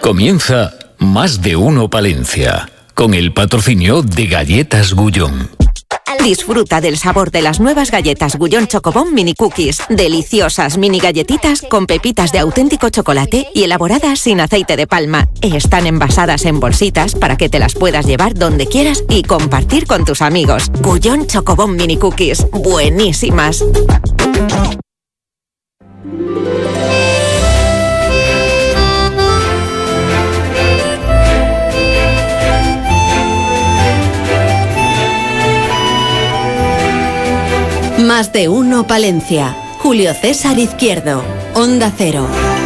Comienza Más de Uno Palencia, con el patrocinio de Galletas Gullón. Disfruta del sabor de las nuevas galletas Gullón Chocobón Mini Cookies. Deliciosas mini galletitas con pepitas de auténtico chocolate y elaboradas sin aceite de palma. Están envasadas en bolsitas para que te las puedas llevar donde quieras y compartir con tus amigos. Gullón Chocobón Mini Cookies. Buenísimas. Más de Uno Palencia. Julio César Izquierdo. Onda Cero.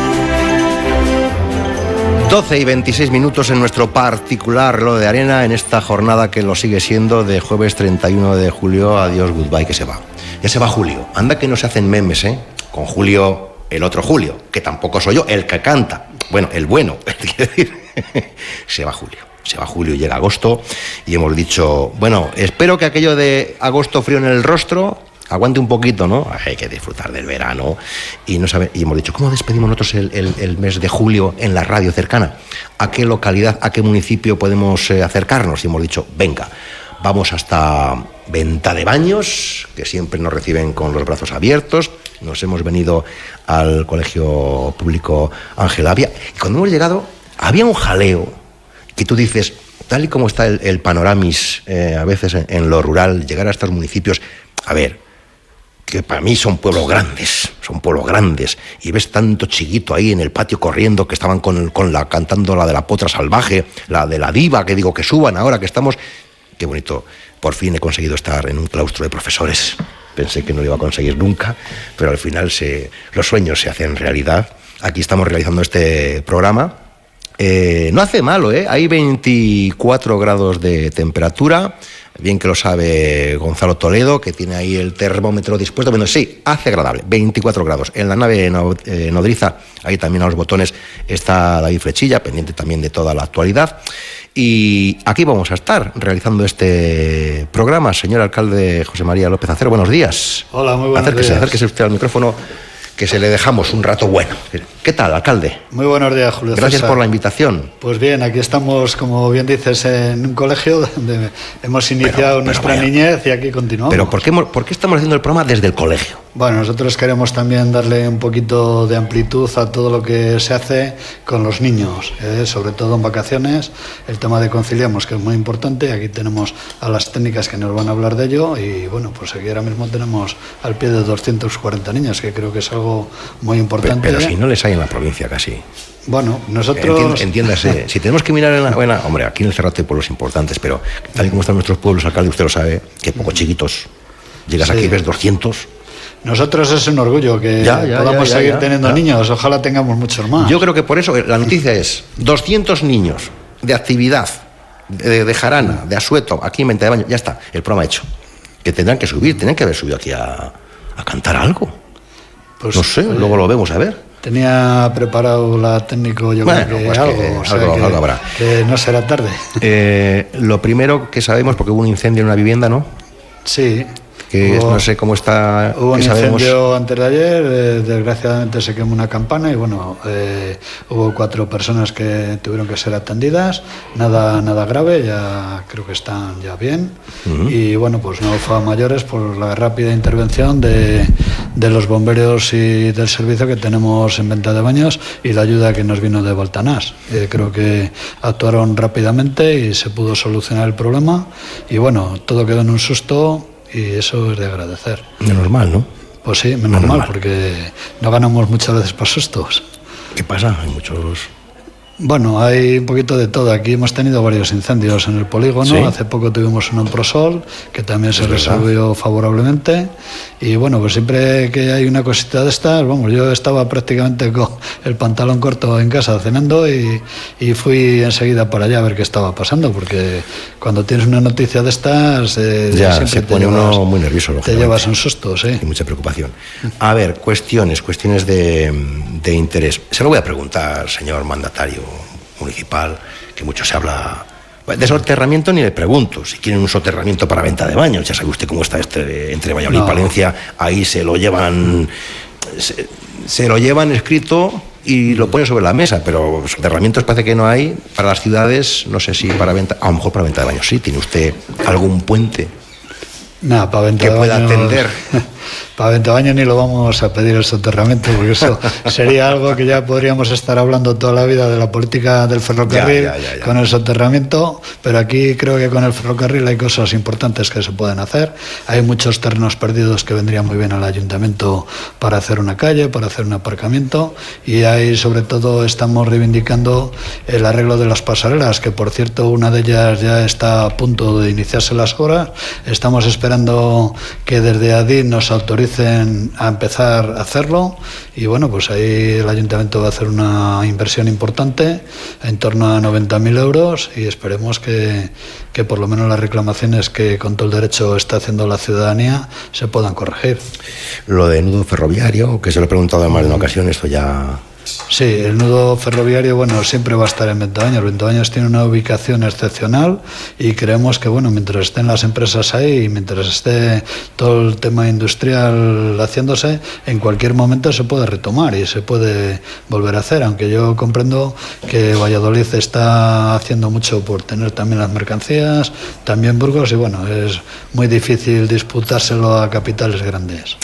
12 y 26 minutos en nuestro particular reloj de arena en esta jornada que lo sigue siendo de jueves 31 de julio. Adiós, goodbye, que se va. Ya se va Julio. Anda que no se hacen memes, ¿eh? Con Julio, el otro Julio, que tampoco soy yo, el que canta. Bueno, el bueno, quiero decir. Se va Julio. Se va Julio y llega agosto. Y hemos dicho, bueno, espero que aquello de agosto frío en el rostro aguante un poquito, ¿no? Hay que disfrutar del verano. Y hemos dicho, ¿cómo despedimos nosotros el mes de julio en la radio cercana? ¿A qué localidad, a qué municipio podemos acercarnos? Y hemos dicho, venga, vamos hasta Venta de Baños, que siempre nos reciben con los brazos abiertos. Nos hemos venido al Colegio Público Ángel Avia. Y cuando hemos llegado, había un jaleo que tú dices, tal y como está el panoramis a veces en lo rural, llegar a estos municipios, a ver, que para mí son pueblos grandes, y ves tanto chiquito ahí en el patio corriendo, que estaban cantando la de la potra salvaje, la de la diva, que digo que suban ahora que estamos. Qué bonito, por fin he conseguido estar en un claustro de profesores. Pensé que no lo iba a conseguir nunca, pero al final los sueños se hacen realidad. Aquí estamos realizando este programa. No hace malo, hay 24 grados de temperatura. Bien que lo sabe Gonzalo Toledo, que tiene ahí el termómetro dispuesto. Bueno, sí, hace agradable, 24 grados. En la nave nodriza, ahí también a los botones, está David Flechilla, pendiente también de toda la actualidad. Y aquí vamos a estar realizando este programa. Señor alcalde José María López Acero, buenos días. Hola, muy buenos días. Acérquese usted al micrófono, que se le dejamos un rato bueno. ¿Qué tal, alcalde? Muy buenos días, Julio César. Gracias por la invitación. Pues bien, aquí estamos, como bien dices, en un colegio donde hemos iniciado nuestra niñez y aquí continuamos. Pero ¿por qué estamos haciendo el programa desde el colegio? Bueno, nosotros queremos también darle un poquito de amplitud a todo lo que se hace con los niños, sobre todo en vacaciones. El tema de conciliamos, que es muy importante. Aquí tenemos a las técnicas que nos van a hablar de ello y bueno, pues aquí ahora mismo tenemos al pie de 240 niños, que creo que es algo muy importante. Pero si no les hay en la provincia casi. Bueno, nosotros... Entiéndase, si tenemos que mirar en la buena... Hombre, aquí en el Cerrato hay pueblos importantes, pero tal y como están nuestros pueblos, alcalde, usted lo sabe, que poco chiquitos. Llegas aquí y ves 200... Nosotros es un orgullo que podamos seguir teniendo niños, ojalá tengamos muchos más. Yo creo que por eso la noticia es 200 niños de actividad, de jarana, de asueto, aquí en Venta de Baños, ya está, el programa hecho. Que tendrán que subir, tenían que haber subido aquí a cantar algo. Pues, no sé, luego lo vemos a ver. Tenía preparado la técnico, yo creo que pues algo habrá. Que no será tarde. Lo primero que sabemos, porque hubo un incendio en una vivienda, ¿no? Sí. Que no sé cómo está. Hubo un incendio antes de ayer, desgraciadamente se quemó una campana y bueno, hubo 4 personas que tuvieron que ser atendidas, nada grave, ya creo que están ya bien. Y bueno, pues no fue a mayores por la rápida intervención de los bomberos y del servicio que tenemos en Venta de Baños y la ayuda que nos vino de Voltanás. Creo que actuaron rápidamente y se pudo solucionar el problema y bueno, todo quedó en un susto. Y eso es de agradecer. Menos mal, ¿no? Pues sí, menos mal, porque no ganamos muchas veces por sustos. ¿Qué pasa? Hay muchos... Bueno, hay un poquito de todo. Aquí hemos tenido varios incendios en el polígono. ¿Sí? Hace poco tuvimos uno en Prosol, que también se resolvió favorablemente. Y bueno, pues siempre que hay una cosita de estas, vamos, yo estaba prácticamente con el pantalón corto en casa cenando y fui enseguida para allá a ver qué estaba pasando, porque cuando tienes una noticia de estas, ya siempre se pone uno muy nervioso. Te llevas un susto, sí. Y mucha preocupación. A ver, cuestiones de interés. Se lo voy a preguntar, señor mandatario municipal, que mucho se habla de soterramiento, ni le pregunto si quieren un soterramiento para Venta de Baños. Ya sabe usted cómo está entre Valladolid y Palencia, ahí se lo llevan escrito y lo pone sobre la mesa, pero soterramientos parece que no hay. Para las ciudades, no sé si para venta, a lo mejor para venta de baños sí. ¿Tiene usted algún puente Nada, para venta que de pueda baños, atender? Para venta de baños ni lo vamos a pedir el soterramiento, porque eso sería algo que ya podríamos estar hablando toda la vida de la política del ferrocarril Ya. con el soterramiento, pero aquí creo que con el ferrocarril hay cosas importantes que se pueden hacer. Hay muchos terrenos perdidos que vendrían muy bien al ayuntamiento para hacer una calle, para hacer un aparcamiento, y ahí sobre todo estamos reivindicando el arreglo de las pasarelas, que por cierto una de ellas ya está a punto de iniciarse las obras. Estamos esperando que desde ADIN nos autoricen a empezar a hacerlo, y bueno, pues ahí el ayuntamiento va a hacer una inversión importante en torno a 90.000 euros, y esperemos que por lo menos las reclamaciones que con todo el derecho está haciendo la ciudadanía se puedan corregir. Lo de nudo ferroviario, que se lo he preguntado en más de una ocasión, esto ya... Sí, el nudo ferroviario, bueno, siempre va a estar en Ventobaños. Ventobaños tiene una ubicación excepcional, y creemos que, bueno, mientras estén las empresas ahí y mientras esté todo el tema industrial haciéndose, en cualquier momento se puede retomar y se puede volver a hacer, aunque yo comprendo que Valladolid está haciendo mucho por tener también las mercancías, también Burgos, y bueno, es muy difícil disputárselo a capitales grandes.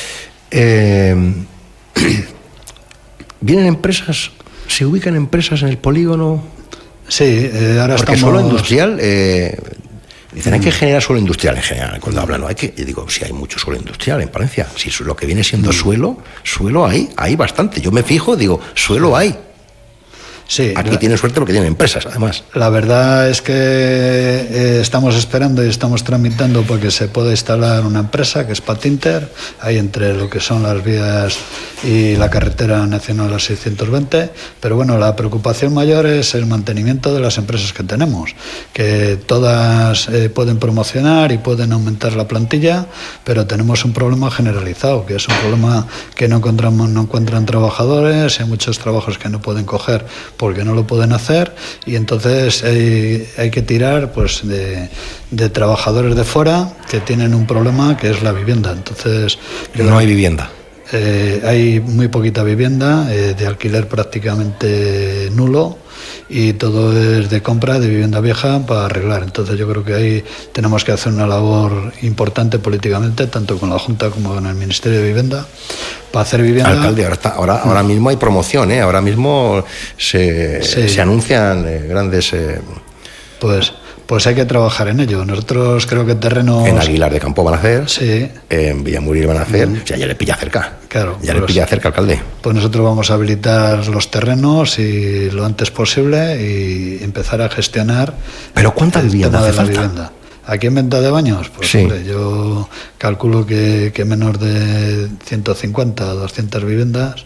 ¿Vienen empresas, se ubican empresas en el polígono? Sí, ahora porque estamos... suelo industrial, dicen hay que generar suelo industrial en general. Cuando hablan, yo digo, si hay mucho suelo industrial en Palencia, si lo que viene siendo suelo hay bastante. Yo me fijo, digo, suelo hay. Sí, aquí tienen suerte porque tienen empresas, además. La verdad es que estamos esperando y estamos tramitando porque se pueda instalar una empresa que es Patinter, ahí entre lo que son las vías y la carretera nacional 620, pero bueno, la preocupación mayor es el mantenimiento de las empresas que tenemos, que todas pueden promocionar y pueden aumentar la plantilla, pero tenemos un problema generalizado, que es un problema que no encuentran trabajadores, hay muchos trabajos que no pueden coger porque no lo pueden hacer, y entonces hay que tirar pues de trabajadores de fuera que tienen un problema que es la vivienda. Entonces no hay vivienda. Hay muy poquita vivienda, de alquiler prácticamente nulo, y todo es de compra de vivienda vieja para arreglar. Entonces yo creo que ahí tenemos que hacer una labor importante políticamente, tanto con la Junta como con el Ministerio de Vivienda, para hacer vivienda. Alcalde, ahora mismo hay promoción, ahora mismo se anuncian grandes... Pues hay que trabajar en ello. Nosotros creo que terrenos... En Aguilar de Campo van a hacer, sí. En Villamuriel van a hacer, o sea, ya le pilla cerca. Claro. Ya le pilla cerca, alcalde. Pues nosotros vamos a habilitar los terrenos y lo antes posible y empezar a gestionar... ¿Pero cuánta vivienda hace falta? Vivienda. ¿Aquí en venta de baños? Pues sí. Hombre, yo calculo que menos de 150 o 200 viviendas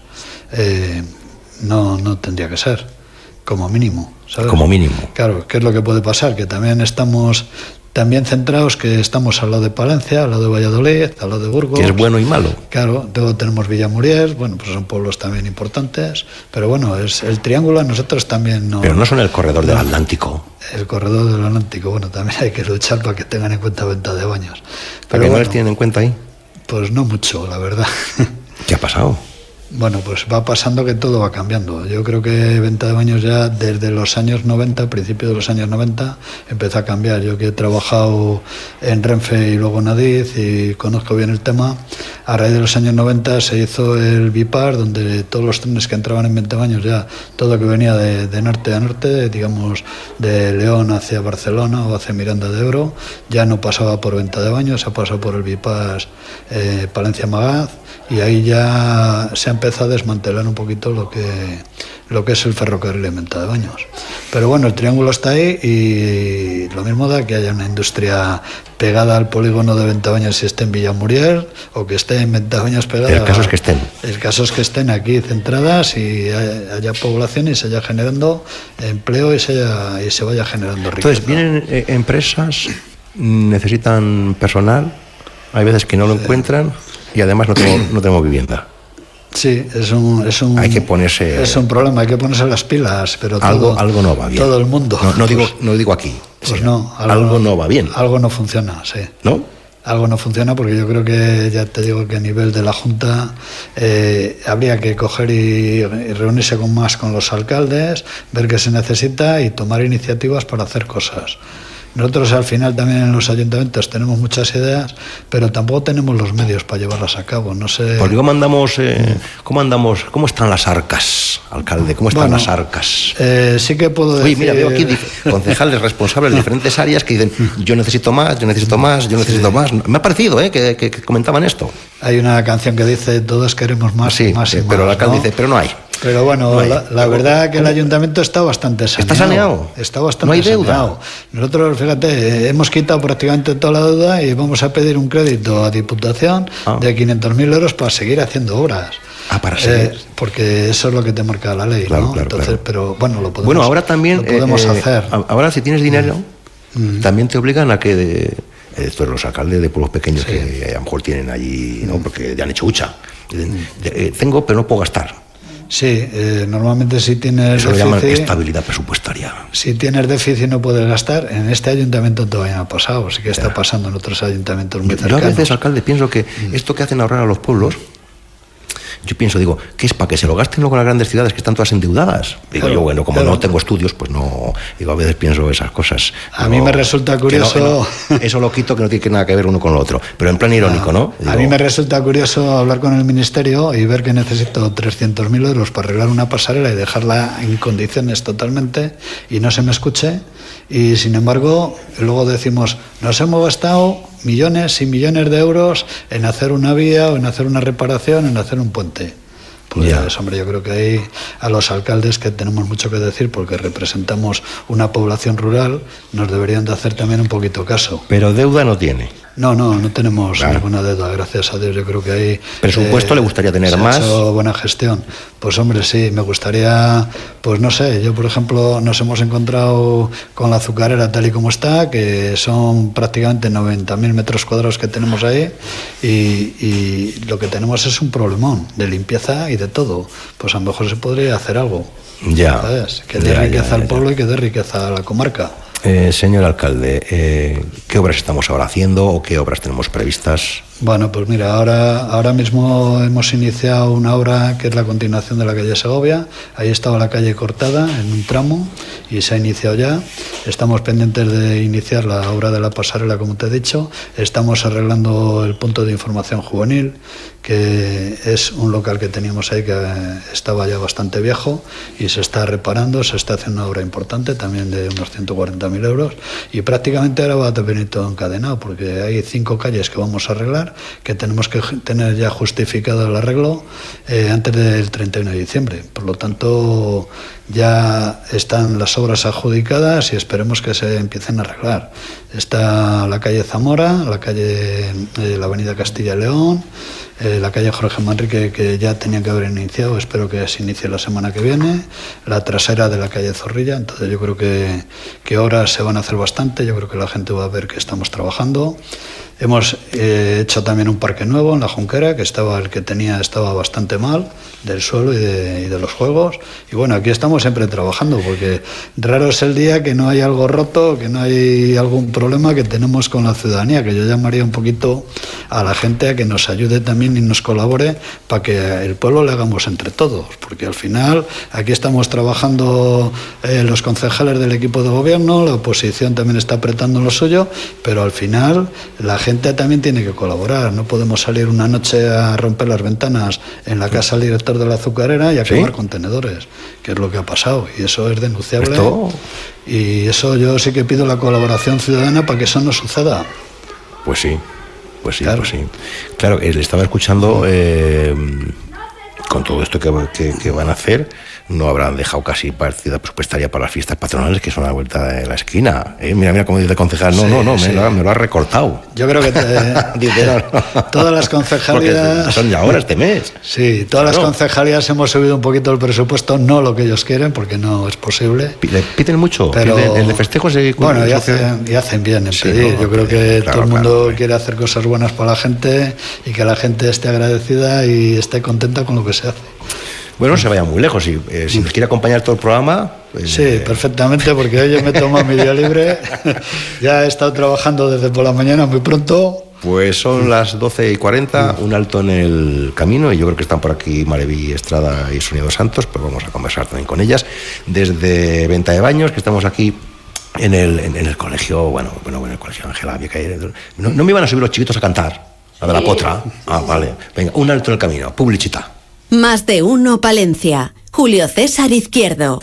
no tendría que ser, como mínimo, ¿sabes? Como mínimo. Claro, ¿qué es lo que puede pasar? Que también estamos centrados, que estamos al lado de Palencia, al lado de Valladolid, al lado de Burgos. Que es bueno y malo. Claro, luego tenemos Villamuriel, bueno, pues son pueblos también importantes, pero bueno, es el triángulo a nosotros también no... Pero no son el corredor del Atlántico. El corredor del Atlántico, bueno, también hay que luchar para que tengan en cuenta venta de baños. ¿Para qué no les tienen en cuenta ahí? Pues no mucho, la verdad. ¿Qué ha pasado? Bueno, pues va pasando que todo va cambiando. Yo creo que venta de baños ya desde los años 90, principios de los años 90, empezó a cambiar. Yo que he trabajado en Renfe y luego en Adif y conozco bien el tema, a raíz de los años 90 se hizo el BIPAR, donde todos los trenes que entraban en venta de baños, ya todo que venía de norte a norte, digamos de León hacia Barcelona o hacia Miranda de Ebro, ya no pasaba por venta de baños, se ha pasado por el BIPAR Palencia-Magaz, y ahí ya se ha empezado a desmantelar un poquito lo que es el ferrocarril en venta de baños. Pero bueno, el triángulo está ahí, y lo mismo da que haya una industria pegada al polígono de venta de baños, si esté en Villamuriel o que esté en venta de baños pegada. El caso es que estén. El caso es que estén aquí centradas y haya población y se vaya generando empleo y se vaya generando riqueza. Entonces, vienen empresas, necesitan personal, hay veces que no lo encuentran, y además no tengo vivienda. Sí, es un hay que ponerse... Es un problema, hay que ponerse las pilas, pero algo no va bien. Todo el mundo. No digo aquí. Pues no. Algo no va bien. Algo no funciona, sí. ¿No? algo no funciona, porque yo creo que, ya te digo, que a nivel de la Junta habría que coger y reunirse con los alcaldes, ver qué se necesita y tomar iniciativas para hacer cosas. Nosotros al final también en los ayuntamientos tenemos muchas ideas, pero tampoco tenemos los medios para llevarlas a cabo. No sé. Porque ¿cómo andamos? ¿Cómo están las arcas, alcalde? ¿Cómo están las arcas? Sí que puedo decir. Oye, mira, veo aquí concejales responsables de diferentes áreas que dicen: yo necesito más, yo necesito más, yo necesito más. Me ha parecido que comentaban esto. Hay una canción que dice: todos queremos más, sí, más y más. Pero el alcalde, ¿no?, dice: pero no hay. Pero bueno, no hay. La verdad que el ayuntamiento está bastante saneado. ¿Está saneado? Está bastante no hay deuda. Saneado. Nosotros, fíjate, hemos quitado prácticamente toda la deuda y vamos a pedir un crédito a Diputación de 500.000 euros para seguir haciendo obras. Para seguir. Porque eso es lo que te marca la ley, claro, ¿no? Claro, entonces, claro. Pero bueno, lo podemos, ahora también, lo podemos hacer. Ahora, si tienes dinero, también te obligan a que los alcaldes de pueblos pequeños que a lo mejor tienen allí, ¿no?, porque ya han hecho hucha. Tengo, pero no puedo gastar. Sí, normalmente si tienes eso déficit, lo llaman estabilidad presupuestaria. Si tienes déficit y no puedes gastar, en este ayuntamiento todavía no ha pasado, sí que está pasando en otros ayuntamientos muy cercanos. Yo a veces, alcalde, pienso que esto que hacen ahorrar a los pueblos, digo, ¿qué es para que se lo gasten luego en las grandes ciudades que están todas endeudadas? Digo, yo, bueno, como no tengo estudios, pues no, digo, a veces pienso esas cosas. A mí me resulta curioso. Eso lo quito, que no tiene nada que ver uno con lo otro, pero en plan irónico, ¿no? Digo, a mí me resulta curioso hablar con el ministerio y ver que necesito 300.000 euros para arreglar una pasarela y dejarla en condiciones totalmente y no se me escuche. Y sin embargo, luego decimos, nos hemos gastado millones y millones de euros en hacer una vía o en hacer una reparación, en hacer un puente. Pues, hombre, yo creo que ahí a los alcaldes, que tenemos mucho que decir porque representamos una población rural, nos deberían de hacer también un poquito caso. Pero deuda no tiene. No tenemos ninguna deuda, gracias a Dios. Yo creo que ahí... ¿Presupuesto le gustaría tener más? Se ha hecho buena gestión. Pues hombre, sí, me gustaría, pues no sé, yo por ejemplo nos hemos encontrado con la azucarera tal y como está, que son prácticamente 90.000 metros cuadrados que tenemos ahí y lo que tenemos es un problemón de limpieza y de todo. Pues a lo mejor se podría hacer algo. ¿Sabes? Que dé riqueza al pueblo y que dé riqueza a la comarca. Señor alcalde, ¿qué obras estamos ahora haciendo o qué obras tenemos previstas? Bueno, pues mira, ahora mismo hemos iniciado una obra que es la continuación de la calle Segovia. Ahí estaba la calle cortada en un tramo y se ha iniciado ya. Estamos pendientes de iniciar la obra de la pasarela, como te he dicho. Estamos arreglando el punto de información juvenil, que es un local que teníamos ahí que estaba ya bastante viejo y se está reparando, se está haciendo una obra importante también de unos 140.000 euros y prácticamente ahora va a venir todo encadenado porque hay 5 calles que vamos a arreglar, que tenemos que tener ya justificado el arreglo antes del 31 de diciembre. Por lo tanto, ya están las obras adjudicadas y esperemos que se empiecen a arreglar. Está la calle Zamora, la avenida Castilla y León, la calle Jorge Manrique, que ya tenía que haber iniciado, espero que se inicie la semana que viene, la trasera de la calle Zorrilla. Entonces yo creo que ahora se van a hacer bastante, yo creo que la gente va a ver que estamos trabajando. Hemos hecho también un parque nuevo en la Junquera, que el que tenía estaba bastante mal, del suelo y de los juegos. Y bueno, aquí estamos siempre trabajando, porque raro es el día que no hay algo roto, que no hay algún problema que tenemos con la ciudadanía, que yo llamaría un poquito a la gente a que nos ayude también y nos colabore para que el pueblo le hagamos entre todos, porque al final aquí estamos trabajando los concejales del equipo de gobierno, la oposición también está apretando lo suyo, pero al final la gente también tiene que colaborar. No podemos salir una noche a romper las ventanas en la casa del director de la azucarera y a quemar contenedores, que es lo que ha pasado, y eso es denunciable. Y eso yo sí que pido la colaboración ciudadana para que eso no suceda. Pues sí. Claro, le estaba escuchando con todo esto que van a hacer. No habrán dejado casi partida presupuestaria para las fiestas patronales, que son a la vuelta de la esquina. Mira cómo dice el concejal. Me lo ha recortado. Yo creo que todas las concejalías... Porque son ya ahora este mes. Sí, todas las concejalías hemos subido un poquito el presupuesto, no lo que ellos quieren, porque no es posible. ¿Le piden mucho? Pero, el de festejos... Bueno, y hacen bien en pedir. Yo creo que todo el mundo quiere hacer cosas buenas para la gente y que la gente esté agradecida y esté contenta con lo que se hace. Bueno, no se vaya muy lejos. Si nos quiere acompañar todo el programa... Pues, sí, perfectamente, porque hoy yo me tomo mi día libre. Ya he estado trabajando desde por la mañana muy pronto Pues son las 12:40, un alto en el camino, y yo creo que están por aquí Mareví Estrada y Sonia dos Santos, pues vamos a conversar también con ellas desde Venta de Baños, que estamos aquí en el colegio, bueno, en el colegio Ángela. Había que ir. No me iban a subir los chiquitos a cantar, la de la potra. Ah, vale. Venga, un alto en el camino, publicita. Más de uno Palencia. Julio César Izquierdo.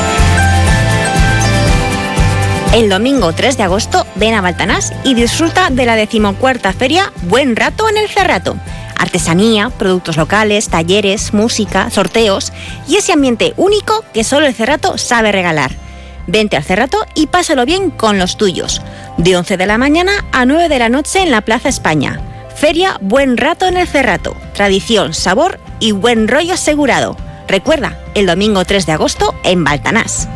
El domingo 3 de agosto ven a Baltanás y disfruta de la 14ª feria Buen Rato en el Cerrato. Artesanía, productos locales, talleres, música, sorteos y ese ambiente único que solo el Cerrato sabe regalar. Vente al Cerrato y pásalo bien con los tuyos. De 11 de la mañana a 9 de la noche en la Plaza España. Feria Buen Rato en el Cerrato. Tradición, sabor y buen rollo asegurado. Recuerda, el domingo 3 de agosto en Baltanás.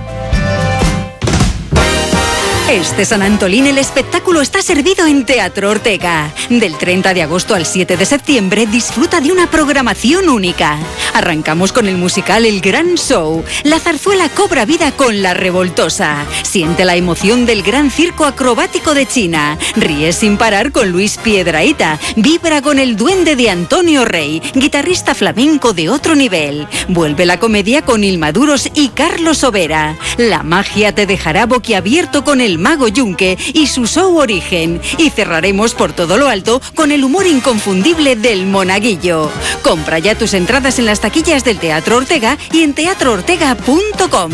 Este San Antolín el espectáculo está servido en Teatro Ortega. Del 30 de agosto al 7 de septiembre disfruta de una programación única. Arrancamos con el musical El Gran Show. La zarzuela cobra vida con La Revoltosa. Siente la emoción del gran circo acrobático de China. Ríe sin parar con Luis Piedrahita. Vibra con el duende de Antonio Rey, guitarrista flamenco de otro nivel. Vuelve la comedia con Ilmaduros y Carlos Overa. La magia te dejará boquiabierto con el Mago Yunque y su show Origen. Y cerraremos por todo lo alto con el humor inconfundible del Monaguillo. Compra ya tus entradas en las taquillas del Teatro Ortega y en teatroortega.com.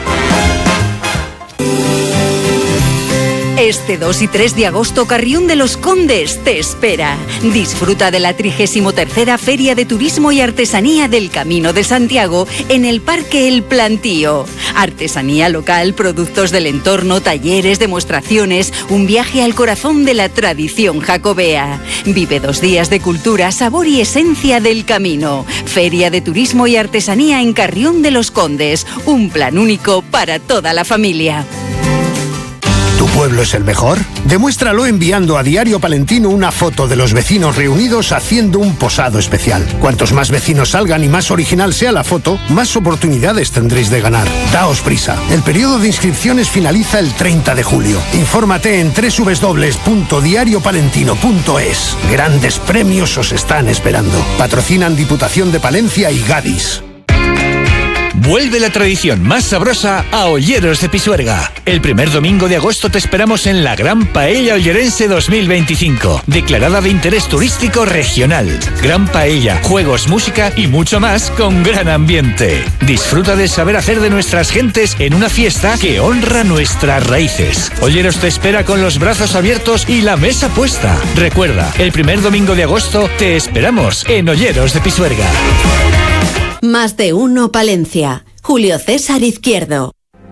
Este 2 y 3 de agosto Carrión de los Condes te espera. Disfruta de la 33ª Feria de Turismo y Artesanía del Camino de Santiago en el Parque El Plantío. Artesanía local, productos del entorno, talleres, demostraciones, un viaje al corazón de la tradición jacobea. Vive 2 días de cultura, sabor y esencia del camino. Feria de Turismo y Artesanía en Carrión de los Condes. Un plan único para toda la familia. ¿Tu pueblo es el mejor? Demuéstralo enviando a Diario Palentino una foto de los vecinos reunidos haciendo un posado especial. Cuantos más vecinos salgan y más original sea la foto, más oportunidades tendréis de ganar. Daos prisa. El periodo de inscripciones finaliza el 30 de julio. Infórmate en www.diariopalentino.es. Grandes premios os están esperando. Patrocinan Diputación de Palencia y Gadis. Vuelve la tradición más sabrosa a Olleros de Pisuerga. El primer domingo de agosto te esperamos en la Gran Paella Ollerense 2025, declarada de interés turístico regional. Gran Paella, juegos, música y mucho más con gran ambiente. Disfruta del saber hacer de nuestras gentes en una fiesta que honra nuestras raíces. Olleros te espera con los brazos abiertos y la mesa puesta. Recuerda, el primer domingo de agosto te esperamos en Olleros de Pisuerga. Más de uno Palencia. Julio César Izquierdo.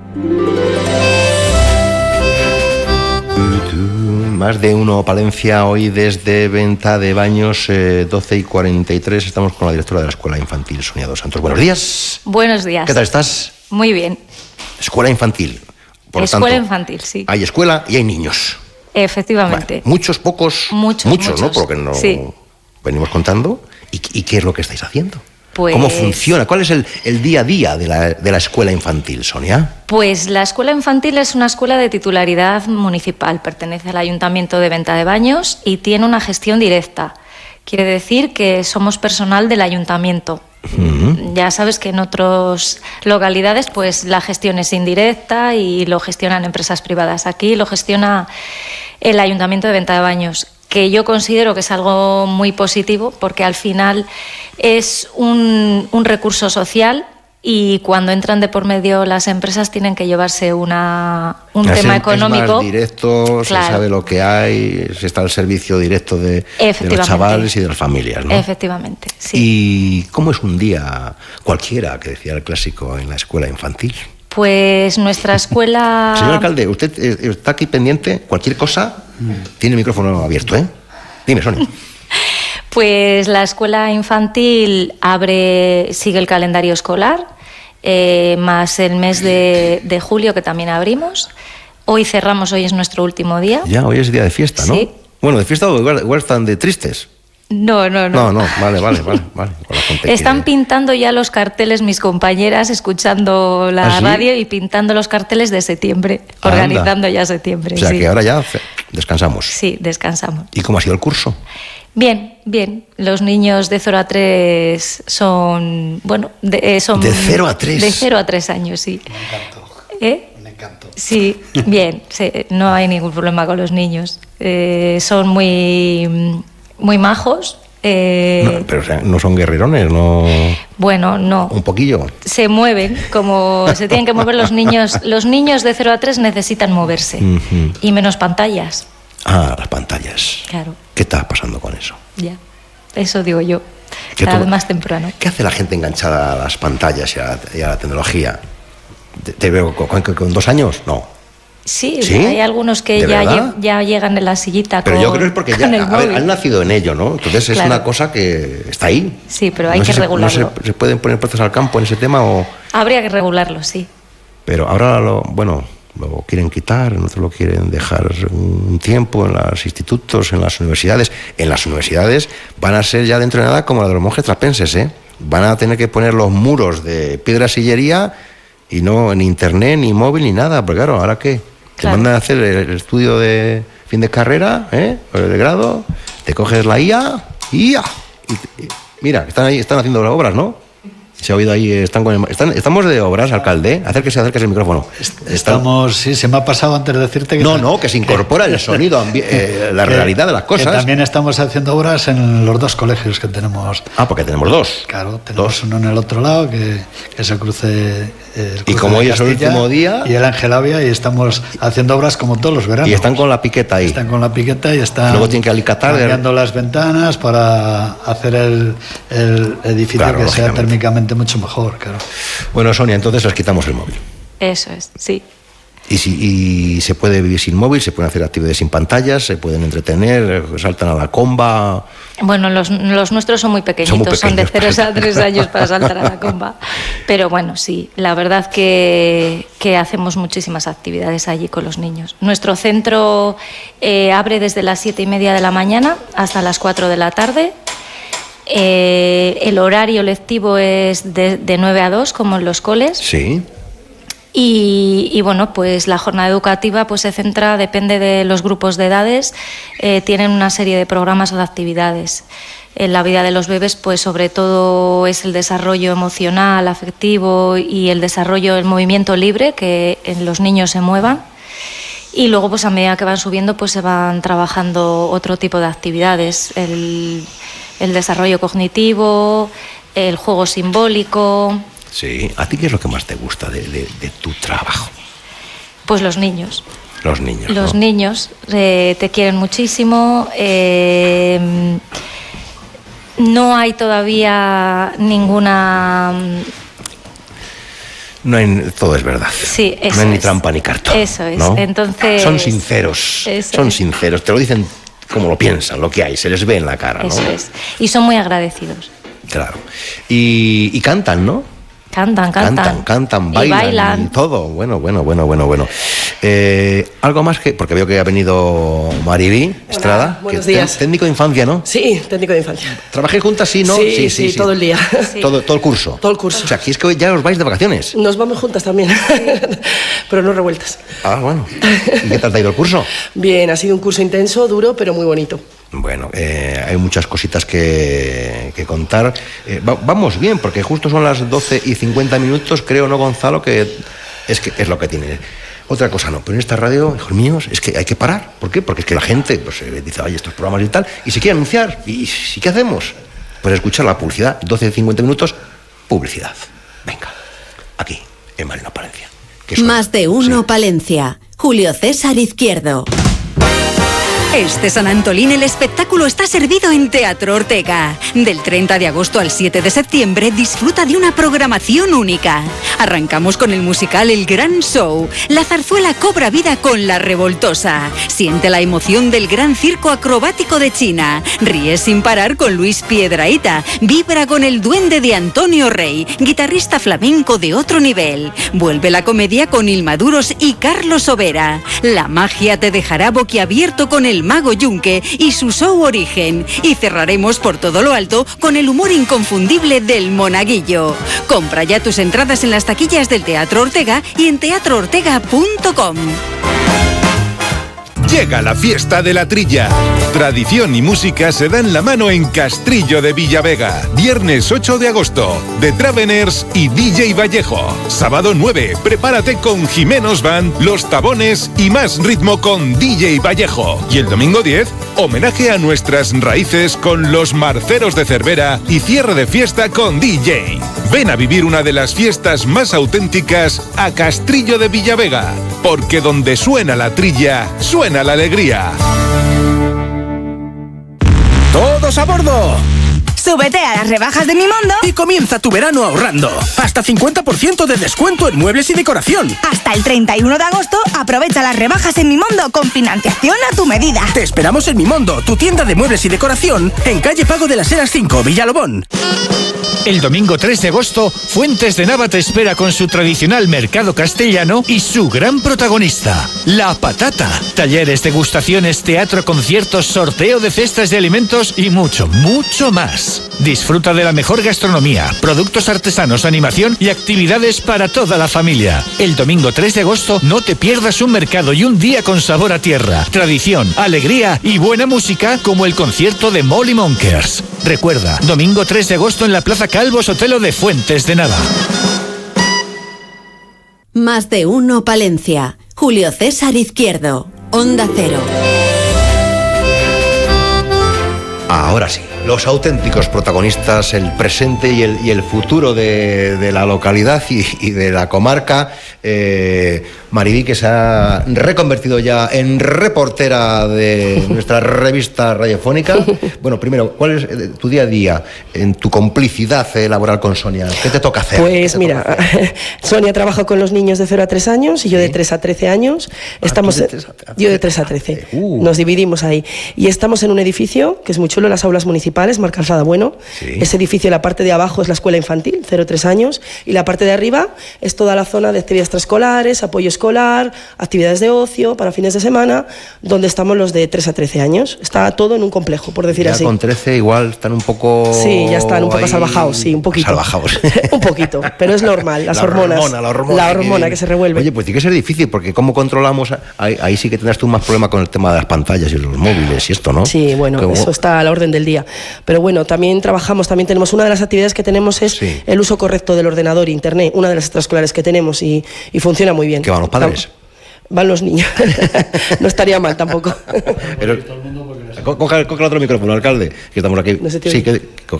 Más de uno Palencia, hoy desde Venta de Baños, 12:43. Estamos con la directora de la Escuela Infantil, Sonia dos Santos. Buenos días. Buenos días. ¿Qué tal estás? Muy bien. Escuela Infantil. Escuela infantil, sí. Hay escuela y hay niños. Efectivamente. Vale. Muchos, pocos. Muchos, ¿no? Porque no sí. Venimos contando. ¿Y qué es lo que estáis haciendo? Pues, ¿cómo funciona? ¿Cuál es el día a día de la escuela infantil, Sonia? Pues la escuela infantil es una escuela de titularidad municipal, pertenece al Ayuntamiento de Venta de Baños y tiene una gestión directa. Quiere decir que somos personal del Ayuntamiento. Uh-huh. Ya sabes que en otras localidades pues la gestión es indirecta y lo gestionan empresas privadas. Aquí lo gestiona el Ayuntamiento de Venta de Baños, que yo considero que es algo muy positivo porque al final es un recurso social y cuando entran de por medio las empresas tienen que llevarse un tema económico. Es más directo, claro. Se sabe lo que hay, se está al servicio directo de los chavales y de las familias, ¿no? Efectivamente, sí. ¿Y cómo es un día cualquiera, que decía el clásico, en la escuela infantil? Pues nuestra escuela... Señor alcalde, usted está aquí pendiente, cualquier cosa, tiene el micrófono abierto, ¿eh? Dime, Sonia. Pues la escuela infantil sigue el calendario escolar, más el mes de julio que también abrimos. Hoy cerramos, hoy es nuestro último día. Ya, hoy es día de fiesta, ¿no? Sí. Bueno, de fiesta igual están de tristes. No, vale. Están pintando ya los carteles mis compañeras, escuchando la radio y pintando los carteles de septiembre, organizando ya septiembre. O sea, sí. que ahora ya descansamos. Sí, descansamos. ¿Y cómo ha sido el curso? Bien, bien. Los niños de 0 a 3 son... Bueno, son... ¿De 0 a 3? De 0 a 3 años, sí. Me encantó. Me encantó. Sí, bien. Sí, no hay ningún problema con los niños. Son muy majos. No, pero o sea, no son guerrerones, no... Bueno, no. Un poquillo. Se mueven como se tienen que mover los niños. Los niños de 0 a 3 necesitan moverse. Y menos pantallas. Ah, las pantallas. Claro. ¿Qué está pasando con eso? Ya, eso digo yo. Cada vez más temprano. ¿Qué hace la gente enganchada a las pantallas y a la tecnología? ¿Te veo con 2 años? No. Sí, hay algunos que ya llegan en la sillita. Pero yo creo que es porque ya han nacido en ello, ¿no? Entonces es una cosa que está ahí. Sí, pero hay que regularlo. ¿No se pueden poner puestos al campo en ese tema o...? Habría que regularlo, sí. Pero ahora lo quieren quitar, nosotros lo quieren dejar un tiempo en los institutos, en las universidades. En las universidades van a ser ya dentro de nada como la de los monjes trapenses, ¿eh? Van a tener que poner los muros de piedra sillería y no ni internet, ni móvil, ni nada. Porque claro, ¿ahora qué? Te mandan a hacer el estudio de fin de carrera, o el de grado, te coges la IA y mira, están haciendo las obras, ¿no? Se ha oído ahí, estamos de obras, alcalde, acérquese el micrófono. Estamos, sí, se me ha pasado antes de decirte que... que se incorpora el sonido, la realidad de las cosas. Que también estamos haciendo obras en los 2 colegios que tenemos. Ah, porque tenemos 2. Claro, tenemos uno en el otro lado, que es el cruce y como hoy es el último día... Y el Ángel Avia, y estamos haciendo obras como todos los veranos. Y están con la piqueta ahí. Están con la piqueta y están... Luego tienen que alicatar... cambiando las ventanas para hacer el edificio que sea térmicamente mucho mejor, claro. Bueno, Sonia, entonces les quitamos el móvil. Eso es, sí. Y se puede vivir sin móvil, se pueden hacer actividades sin pantallas, se pueden entretener, saltan a la comba. Bueno, los nuestros son muy pequeñitos, son de 0 a 3 años para saltar a la comba. Pero bueno, sí, la verdad que hacemos muchísimas actividades allí con los niños. Nuestro centro abre desde las 7:30 de la mañana hasta las 4 de la tarde. El horario lectivo es de 9 a 2, como en los coles. Sí. Y bueno, pues la jornada educativa pues se centra, depende de los grupos de edades, tienen una serie de programas o de actividades. En la vida de los bebés, pues sobre todo es el desarrollo emocional, afectivo y el desarrollo del movimiento libre, que en los niños se muevan. Y luego, pues a medida que van subiendo, pues se van trabajando otro tipo de actividades, el desarrollo cognitivo, el juego simbólico. Sí, ¿a ti qué es lo que más te gusta de tu trabajo? Pues los niños. Los niños. Los niños te quieren muchísimo. No hay todavía ninguna... todo es verdad. Sí, eso no hay ni es. trampa ni cartón. Eso es. ¿no? Entonces... Son sinceros. Sinceros. Te lo dicen como lo piensan, lo que hay. Se les ve en la cara, ¿no? Eso es. Y son muy agradecidos. Claro. Y cantan, ¿no? Cantan, bailan. Y todo. Bueno. Algo más que... Porque veo que ha venido Maribí Estrada. Hola, buenos días. Técnico de infancia, ¿no? Sí, técnico de infancia. ¿Trabajé juntas, sí, no? Sí, todo el día. Sí. Todo el curso. Todo el curso. O sea, aquí es que ya os vais de vacaciones. Nos vamos juntas también, pero no revueltas. Ah, bueno. ¿Y qué tal te ha ido el curso? Bien, ha sido un curso intenso, duro, pero muy bonito. Bueno, hay muchas cositas que contar. Vamos bien, porque justo son las 12:50, creo, ¿no, Gonzalo? Que es lo que tiene. Otra cosa no, pero en esta radio, hijos míos, es que hay que parar. ¿Por qué? Porque es que la gente pues, dice, oye, estos programas y tal, y se quiere anunciar. ¿Y qué hacemos? Pues escuchar la publicidad. 12:50, publicidad. Venga, aquí, en Marina Palencia. Más de uno, Palencia. Julio César Izquierdo. Este San Antolín el espectáculo está servido en Teatro Ortega. Del 30 de agosto al 7 de septiembre disfruta de una programación única. Arrancamos con el musical El Gran Show. La zarzuela cobra vida con La Revoltosa. Siente la emoción del gran circo acrobático de China. Ríe sin parar con Luis Piedrahita. Vibra con el duende de Antonio Rey, guitarrista flamenco de otro nivel. Vuelve la comedia con Ilmaduros y Carlos Sobera. La magia te dejará boquiabierto con el Mago Yunque y su show Origen. Y cerraremos por todo lo alto con el humor inconfundible del Monaguillo. Compra ya tus entradas en las taquillas del Teatro Ortega y en teatroortega.com. Llega la fiesta de la trilla. Tradición y música se dan la mano en Castrillo de Villavega. Viernes 8 de agosto, The Traveners y DJ Vallejo. Sábado 9, prepárate con Jimenos Band, Los Tabones y más ritmo con DJ Vallejo. Y el domingo 10, homenaje a nuestras raíces con Los Marceros de Cervera y cierre de fiesta con DJ. Ven a vivir una de las fiestas más auténticas a Castrillo de Villavega, porque donde suena la trilla, suena la alegría. ¡Todos a bordo! Súbete a las rebajas de Mimondo y comienza tu verano ahorrando. Hasta 50% de descuento en muebles y decoración. Hasta el 31 de agosto aprovecha las rebajas en Mimondo con financiación a tu medida. Te esperamos en Mimondo, tu tienda de muebles y decoración, en calle Pago de las Heras 5, Villalobón. El domingo 3 de agosto, Fuentes de Nava te espera con su tradicional mercado castellano y su gran protagonista, La Patata. Talleres, degustaciones, teatro, conciertos, sorteo de cestas de alimentos y mucho, mucho más. Disfruta de la mejor gastronomía, productos artesanos, animación y actividades para toda la familia. El domingo 3 de agosto no te pierdas un mercado y un día con sabor a tierra, tradición, alegría y buena música como el concierto de Molly Monkers. Recuerda, domingo 3 de agosto en la Plaza Calvo Sotelo de Fuentes de Nava. Más de uno Palencia. Julio César Izquierdo. Onda Cero. Ahora sí, los auténticos protagonistas, el presente y el futuro de la localidad y de la comarca. Maribí, que se ha reconvertido ya en reportera de nuestra revista radiofónica. Bueno, primero, ¿cuál es tu día a día en tu complicidad laboral con Sonia? ¿Qué te toca hacer? Pues mira, Sonia trabaja con los niños de 0 a 3 años y yo de 3 a 13 años. Estamos, yo de 3 a 13. Nos dividimos ahí. Y estamos en un edificio que es muy chulo, las aulas municipales, Mar Calzada Bueno. Sí. Ese edificio, la parte de abajo es la escuela infantil, 0 a 3 años, y la parte de arriba es toda la zona de actividades extraescolares, apoyo escolar, actividades de ocio para fines de semana, donde estamos los de 3 a 13 años. Está todo en un complejo, por decir ya así. Con 13 igual están un poco... Sí, ya están un poco salvajados, sí, un poquito. Salvajados. Un poquito, pero es normal, las hormonas. La hormona que se revuelve. Oye, pues tiene que ser difícil, porque ¿cómo controlamos? Ahí sí que tendrás tú más problema con el tema de las pantallas y los móviles y esto, ¿no? Sí, bueno, eso está a la orden del día. Pero bueno, también tenemos una de las actividades que tenemos es el uso correcto del ordenador e internet, una de las extraescolares que tenemos y funciona muy bien. ¿Qué van los padres? Van los niños. No estaría mal tampoco. Pero, coge el otro micrófono, alcalde, que estamos aquí. No sí, que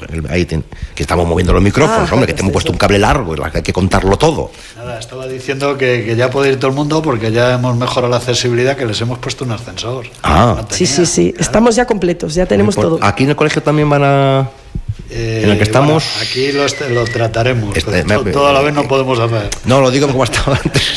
estamos moviendo los micrófonos, hombre, que te hemos puesto un cable largo, hay que contarlo todo. Nada, estaba diciendo que ya puede ir todo el mundo porque ya hemos mejorado la accesibilidad, que les hemos puesto un ascensor. Sí. Estamos ya completos, ya tenemos todo. ¿Aquí en el colegio también van a...? En el que estamos... Bueno, aquí lo trataremos, todo a la vez no podemos hacer. No, lo digo como estaba antes.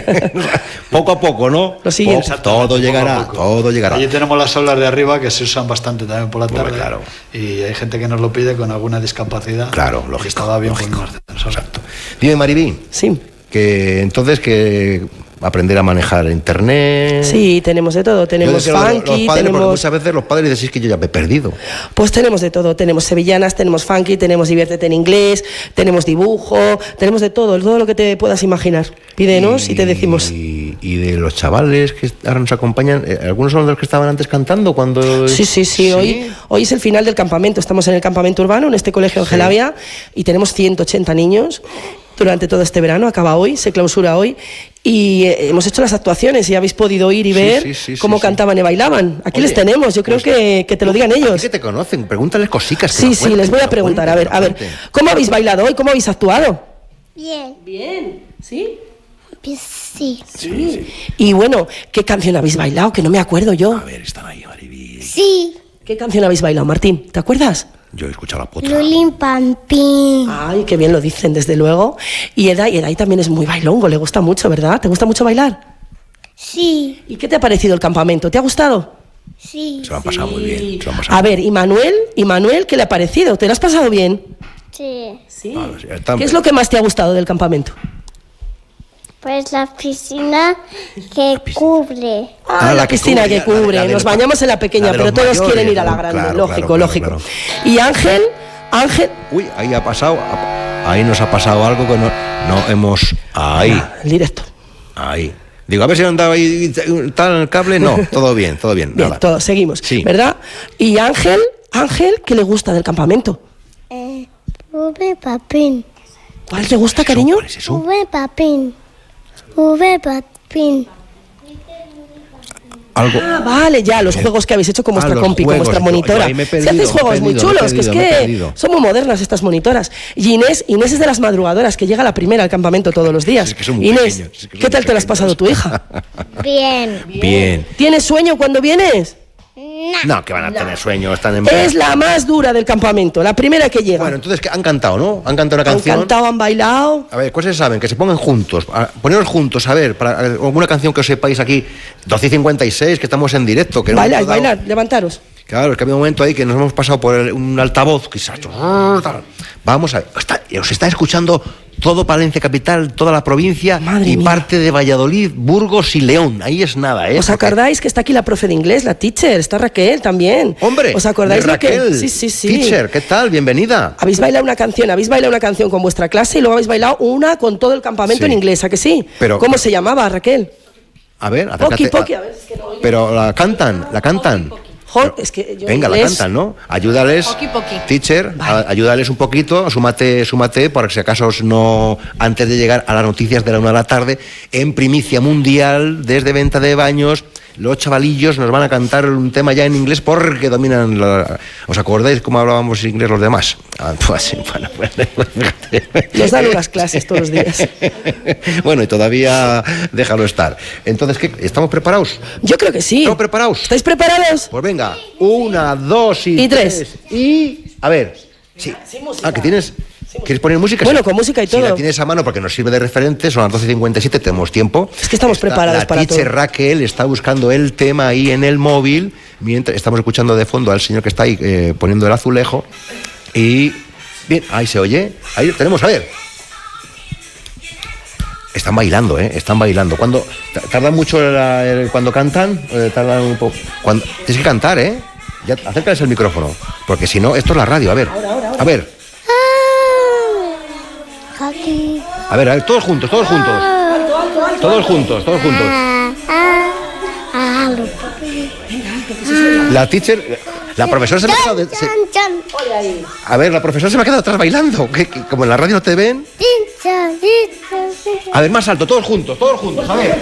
Poco a poco, ¿no? Lo siguiente. Todo llegará. Allí tenemos las aulas de arriba que se usan bastante también por la tarde. Claro. Y hay gente que nos lo pide con alguna discapacidad. Claro, lógico. Estaba bien lógico. con un ascensor. Exacto. Dime, Maribí. Sí. Que entonces que... aprender a manejar internet. Sí, tenemos de todo. Tenemos funky, tenemos... Muchas veces los padres decís que yo ya me he perdido. Pues tenemos de todo. Tenemos sevillanas, tenemos funky, tenemos diviértete en inglés, tenemos dibujo, tenemos de todo lo que te puedas imaginar. Pídenos y te decimos. Y de los chavales que ahora nos acompañan, ¿algunos son los que estaban antes cantando cuando...? Sí. Hoy es el final del campamento. Estamos en el campamento urbano, en este colegio en Gelavia, y tenemos 180 niños. Durante todo este verano, acaba hoy, se clausura hoy, y hemos hecho las actuaciones y habéis podido ir y ver cómo cantaban y bailaban. Aquí les tenemos, yo creo que te lo digan ellos. Que te conocen, pregúntales cositas. Sí, les voy a preguntar, a ver, ¿cómo habéis bailado hoy? ¿Cómo habéis actuado? Bien. ¿Sí? Pues sí. Y bueno, ¿qué canción habéis bailado? Que no me acuerdo yo. A ver, están ahí, Maribí. Sí. ¿Qué canción habéis bailado, Martín? ¿Te acuerdas? Yo he escuchado la potra. Lulín Pampín. Ay, qué bien lo dicen, desde luego. Y Edai también es muy bailongo, le gusta mucho, ¿verdad? ¿Te gusta mucho bailar? Sí. ¿Y qué te ha parecido el campamento? ¿Te ha gustado? Sí. Se lo han pasado muy bien. A ver, ¿y Manuel, qué le ha parecido? ¿Te lo has pasado bien? Sí. ¿Qué es lo que más te ha gustado del campamento? Pues la piscina que cubre. La piscina que cubre. Nos bañamos en la pequeña, pero todos quieren ir a la grande. Lógico. ¿Y Ángel? Uy, ahí nos ha pasado algo que no hemos... Ahí. El directo. Ahí. Digo, a ver si han dado ahí tal el cable. No, todo bien, todo bien. Bien, nada. todo, seguimos, Sí. ¿verdad? Y Ángel, ¿qué le gusta del campamento? Papín. ¿Cuál te gusta, cariño? Papín. Papín. Algo. Ah, vale, ya, los juegos que habéis hecho con vuestra los compi, con juegos, vuestra yo monitora. ahí me he Si perdido, hacéis juegos muy chulos, que es me he que perdido. son muy modernas estas monitoras. Y Inés es de las madrugadoras, que llega la primera al campamento todos los días. Es que son muy Inés, pequeños, es que son ¿qué tal muy te la has pasado tu hija? Bien. Bien. ¿Tienes sueño cuando vienes? No, que van a tener sueño, están en... Es la más dura del campamento, la primera que llega. Bueno, entonces ¿qué? Han cantado, ¿no? Han cantado una Han canción. cantado, han bailado. A ver, ¿cuáles se saben? Que se pongan juntos. Poneros juntos, a ver, para alguna canción que os sepáis aquí. 12:56, que estamos en directo. Que no hemos dado- Bailar, levantaros. Claro, es que había un momento ahí que nos hemos pasado por un altavoz. Quizás. Vamos a ver. Os está escuchando todo Palencia Capital, toda la provincia y parte de Valladolid, Burgos y León. Ahí es nada, ¿eh? ¿Os acordáis que está aquí la profe de inglés, la teacher? Está Raquel también. Hombre, ¿os acordáis de lo que? Raquel, Sí. Teacher, ¿qué tal? Bienvenida. Habéis bailado una canción con vuestra clase y luego habéis bailado una con todo el campamento Sí. en inglés, ¿a que sí? Pero- ¿Cómo se llamaba, Raquel? A ver, acércate. Poki, a ver, es que no oigo. Pero la cantan. Es que yo Venga, la inglés- cantan, ¿no? Ayúdales, Poki. teacher, ayúdales un poquito, súmate, por si acaso no, antes de llegar a las noticias de la 1 de la tarde, en primicia mundial, desde Venta de Baños, los chavalillos nos van a cantar un tema ya en inglés porque dominan ¿Os acordáis cómo hablábamos inglés los demás? Pues sí, bueno, Nos dan unas clases todos los días. Bueno, y todavía déjalo estar. Entonces, ¿qué? ¿Estamos preparados? Yo creo que sí. ¿Estamos preparados? ¿Estáis preparados? Pues venga, 1, 2 y 3. Y, a ver, sí. Que tienes... ¿Quieres poner música? Bueno, con música y todo. Si la tienes a mano porque nos sirve de referente, son las 12:57, tenemos tiempo. Es que estamos preparados para todo. La teacher Raquel está buscando el tema ahí en el móvil, mientras estamos escuchando de fondo al señor que está ahí poniendo el azulejo. Y, bien, ahí se oye. Ahí tenemos, a ver. Están bailando, están bailando. Cuando tardan mucho cuando cantan, tardan un poco. Tienes que cantar, ya, acércales el micrófono, porque si no, esto es la radio. A ver, a ver. A ver, todos juntos. Todos juntos. La teacher, la profesora se me ha quedado... A ver, la profesora se me ha quedado atrás bailando. Como en la radio no te ven. A ver, más alto, todos juntos, a ver.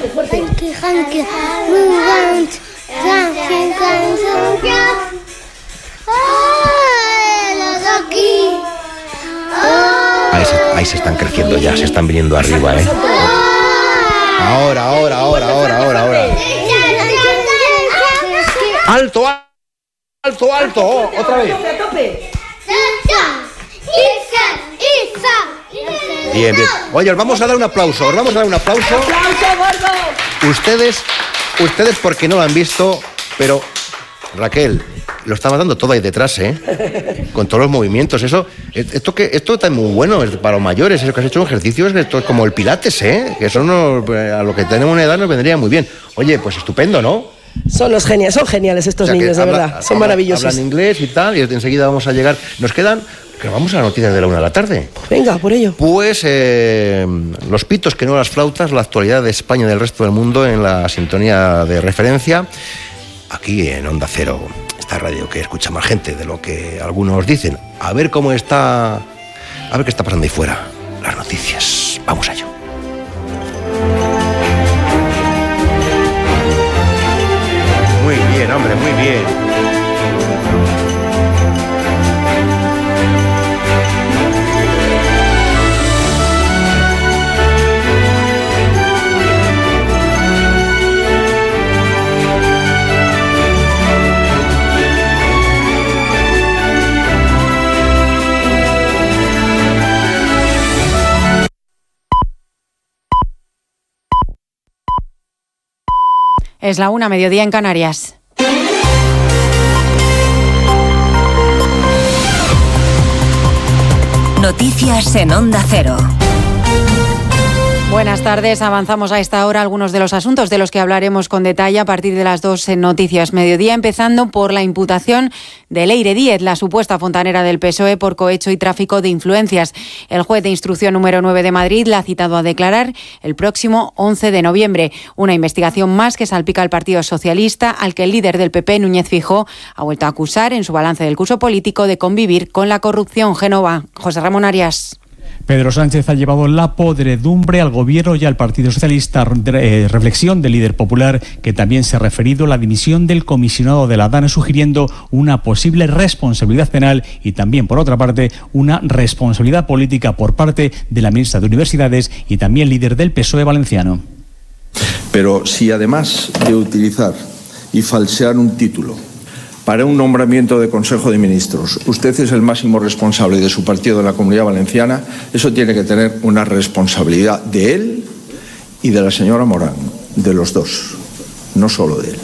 Ahí se están creciendo ya, se están viniendo arriba, Ahora. Alto, otra vez. Bien. Oye, os vamos a dar un aplauso. Ustedes porque no lo han visto, pero Raquel, lo estaba dando todo ahí detrás, con todos los movimientos. Esto está muy bueno, es para los mayores, eso que has hecho ejercicios, esto es como el pilates, que son a lo que tenemos una edad nos vendría muy bien. Oye, pues estupendo, ¿no? Son geniales estos niños, de verdad. Son maravillosos. Hablan inglés y tal, y enseguida vamos a llegar. Nos quedan, que vamos a las noticias de la 1 de la tarde. Venga, por ello. Pues los pitos que no las flautas, la actualidad de España y del resto del mundo en la sintonía de referencia, aquí en Onda Cero, esta radio que escucha más gente de lo que algunos dicen. A ver qué está pasando ahí fuera. Las noticias. Vamos a ello. Muy bien, hombre, muy bien. Es la 1, mediodía en Canarias. Noticias en Onda Cero. Buenas tardes, avanzamos a esta hora algunos de los asuntos de los que hablaremos con detalle a partir de las 2 en Noticias Mediodía, empezando por la imputación de Leire Díez, la supuesta fontanera del PSOE por cohecho y tráfico de influencias. El juez de instrucción número 9 de Madrid la ha citado a declarar el próximo 11 de noviembre. Una investigación más que salpica al Partido Socialista, al que el líder del PP, Núñez Feijóo, ha vuelto a acusar en su balance del curso político de convivir con la corrupción. Génova, José Ramón Arias. Pedro Sánchez ha llevado la podredumbre al Gobierno y al Partido Socialista. Reflexión del líder popular, que también se ha referido a la dimisión del comisionado de la DANE, sugiriendo una posible responsabilidad penal y también, por otra parte, una responsabilidad política por parte de la ministra de Universidades y también líder del PSOE valenciano. Pero si además de utilizar y falsear un título para un nombramiento de Consejo de Ministros, usted es el máximo responsable de su partido en la Comunidad Valenciana, eso tiene que tener una responsabilidad de él y de la señora Morán, de los dos, no solo de él.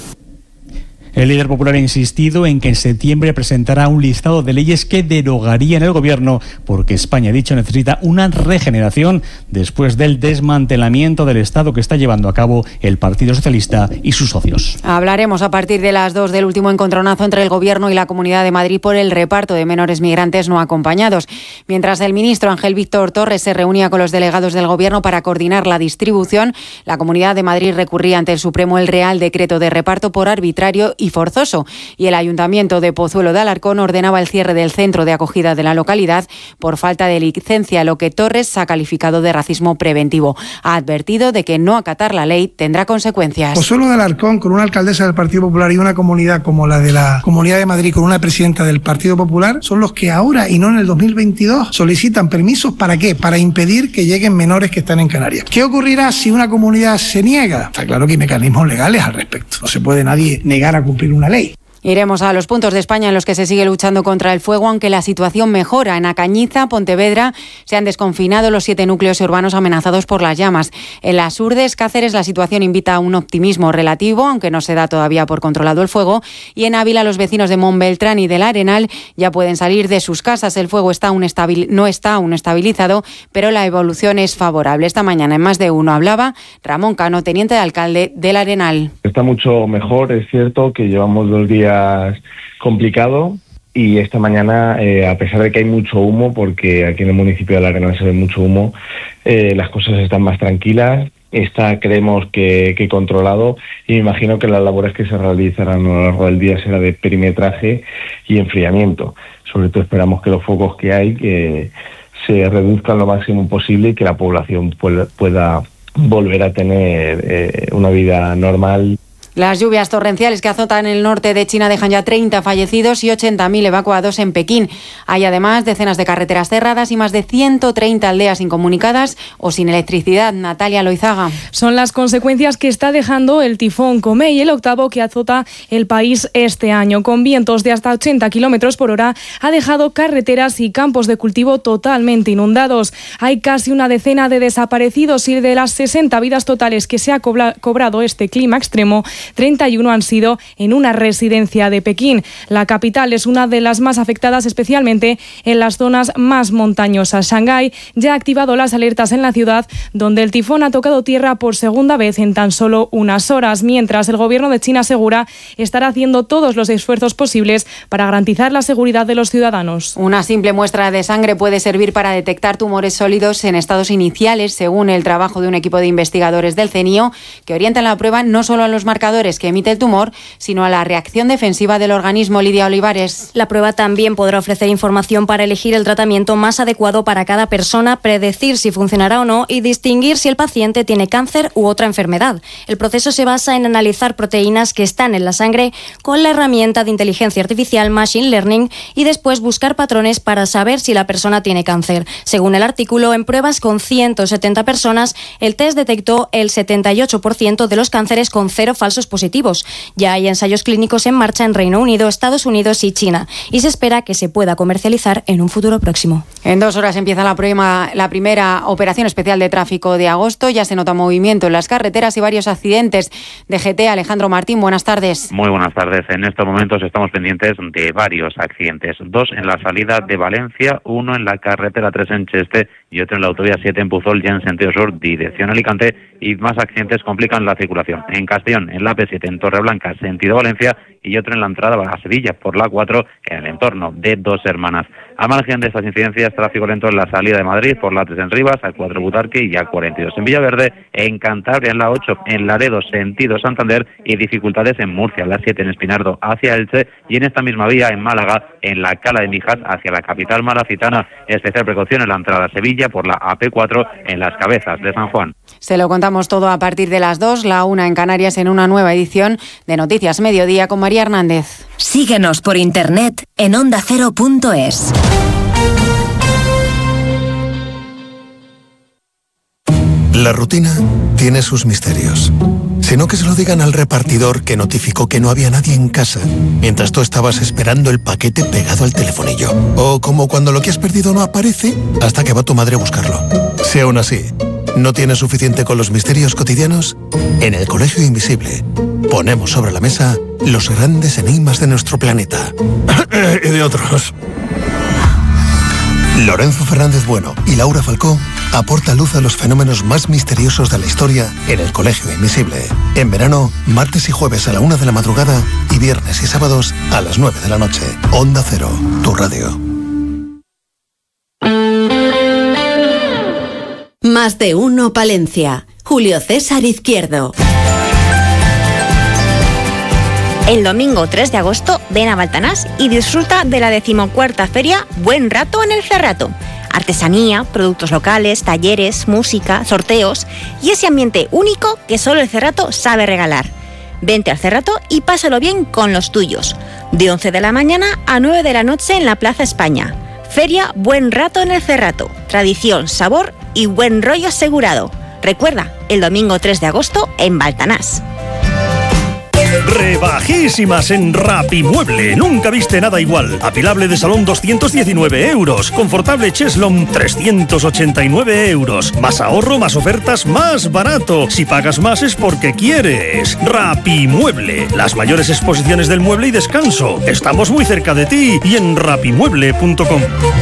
El líder popular ha insistido en que en septiembre presentará un listado de leyes que derogarían el Gobierno, porque España, ha dicho, necesita una regeneración después del desmantelamiento del Estado que está llevando a cabo el Partido Socialista y sus socios. Hablaremos a partir de las 2 del último encontronazo entre el Gobierno y la Comunidad de Madrid por el reparto de menores migrantes no acompañados. Mientras el ministro Ángel Víctor Torres se reunía con los delegados del Gobierno para coordinar la distribución, la Comunidad de Madrid recurría ante el Supremo el Real Decreto de reparto por arbitrario y forzoso, y el Ayuntamiento de Pozuelo de Alarcón ordenaba el cierre del centro de acogida de la localidad por falta de licencia, lo que Torres ha calificado de racismo preventivo. Ha advertido de que no acatar la ley tendrá consecuencias. Pozuelo de Alarcón, con una alcaldesa del Partido Popular y una comunidad como la de la Comunidad de Madrid con una presidenta del Partido Popular, son los que ahora y no en el 2022 solicitan permisos. ¿Para qué? Para impedir que lleguen menores que están en Canarias. ¿Qué ocurrirá si una comunidad se niega? Está claro que hay mecanismos legales al respecto. No se puede nadie negar a cumplir una ley. Iremos a los puntos de España en los que se sigue luchando contra el fuego, aunque la situación mejora. En Acañiza, Pontevedra, se han desconfinado los 7 núcleos urbanos amenazados por las llamas. En las Urdes, Cáceres, la situación invita a un optimismo relativo, aunque no se da todavía por controlado el fuego. Y en Ávila, los vecinos de Montbeltrán y del Arenal ya pueden salir de sus casas. El fuego no está aún estabilizado, pero la evolución es favorable. Esta mañana en Más de Uno hablaba Ramón Cano, teniente de alcalde del Arenal. Está mucho mejor, es cierto que llevamos 2 días complicado y esta mañana, a pesar de que hay mucho humo, porque aquí en el municipio de La Arenal se ve mucho humo, las cosas están más tranquilas, creemos que controlado, y me imagino que las labores que se realizarán a lo largo del día será de perimetraje y enfriamiento. Sobre todo esperamos que los focos que hay que se reduzcan lo máximo posible y que la población pueda volver a tener una vida normal. Las lluvias torrenciales que azotan el norte de China dejan ya 30 fallecidos y 80.000 evacuados en Pekín. Hay además decenas de carreteras cerradas y más de 130 aldeas incomunicadas o sin electricidad. Natalia Loizaga. Son las consecuencias que está dejando el tifón Komei, el octavo que azota el país este año. Con vientos de hasta 80 kilómetros por hora, ha dejado carreteras y campos de cultivo totalmente inundados. Hay casi una decena de desaparecidos y de las 60 vidas totales que se ha cobrado este clima extremo, 31 han sido en una residencia de Pekín. La capital es una de las más afectadas, especialmente en las zonas más montañosas. Shanghái ya ha activado las alertas en la ciudad, donde el tifón ha tocado tierra por segunda vez en tan solo unas horas, mientras el gobierno de China asegura estará haciendo todos los esfuerzos posibles para garantizar la seguridad de los ciudadanos. Una simple muestra de sangre puede servir para detectar tumores sólidos en estados iniciales, según el trabajo de un equipo de investigadores del CNIO, que orientan la prueba no solo a los marcadores que emite el tumor, sino a la reacción defensiva del organismo. Lidia Olivares. La prueba también podrá ofrecer información para elegir el tratamiento más adecuado para cada persona, predecir si funcionará o no y distinguir si el paciente tiene cáncer u otra enfermedad. El proceso se basa en analizar proteínas que están en la sangre con la herramienta de inteligencia artificial Machine Learning y después buscar patrones para saber si la persona tiene cáncer. Según el artículo, en pruebas con 170 personas, el test detectó el 78% de los cánceres con 0 falsos positivos. Ya hay ensayos clínicos en marcha en Reino Unido, Estados Unidos y China, y se espera que se pueda comercializar en un futuro próximo. En 2 horas empieza la primera operación especial de tráfico de agosto. Ya se nota movimiento en las carreteras y varios accidentes. DGT, Alejandro Martín, buenas tardes. Muy buenas tardes. En estos momentos estamos pendientes de varios accidentes. 2 en la salida de Valencia, 1 en la carretera 3 en Cheste y otro en la autovía 7 en Puzol, ya en sentido sur, dirección Alicante, y más accidentes complican la circulación. En Castellón, en la P7, en Torreblanca, sentido Valencia, y otro en la entrada a Sevilla, por la 4, en el entorno de Dos Hermanas. A margen de estas incidencias, tráfico lento en la salida de Madrid, por la 3 en Rivas, a 4 Butarque y a 42 en Villaverde, en Cantabria, en la 8, en Laredo, sentido Santander, y dificultades en Murcia, la 7 en Espinardo, hacia Elche, y en esta misma vía, en Málaga, en la Cala de Mijas, hacia la capital malacitana. Especial precaución en la entrada a Sevilla, por la AP4, en las Cabezas de San Juan. Se lo contamos todo a partir de las 2, la 1 en Canarias, en una nueva edición de Noticias Mediodía con María Hernández. Síguenos por internet en ondacero.es. La rutina tiene sus misterios. Sino que se lo digan al repartidor que notificó que no había nadie en casa mientras tú estabas esperando el paquete pegado al telefonillo. O como cuando lo que has perdido no aparece hasta que va tu madre a buscarlo. Si aún así no tienes suficiente con los misterios cotidianos, en el Colegio Invisible ponemos sobre la mesa los grandes enigmas de nuestro planeta. Y de otros. Lorenzo Fernández Bueno y Laura Falcó aportan luz a los fenómenos más misteriosos de la historia en el Colegio Invisible. En verano, martes y jueves a la 1 de la madrugada y viernes y sábados a las 9 de la noche. Onda Cero, tu radio. Más de uno Palencia. Julio César Izquierdo. El domingo 3 de agosto ven a Baltanás y disfruta de la 14ª feria Buen Rato en el Cerrato. Artesanía, productos locales, talleres, música, sorteos y ese ambiente único que solo el Cerrato sabe regalar. Vente al Cerrato y pásalo bien con los tuyos. De 11 de la mañana a 9 de la noche en la Plaza España. Feria Buen Rato en el Cerrato. Tradición, sabor y buen rollo asegurado. Recuerda, el domingo 3 de agosto en Baltanás. Rebajísimas en Rapimueble. Nunca viste nada igual. Apilable de salón 219 euros. Confortable cheslón 389 euros. Más ahorro, más ofertas, más barato. Si pagas más es porque quieres. Rapimueble. Las mayores exposiciones del mueble y descanso. Estamos muy cerca de ti y en rapimueble.com.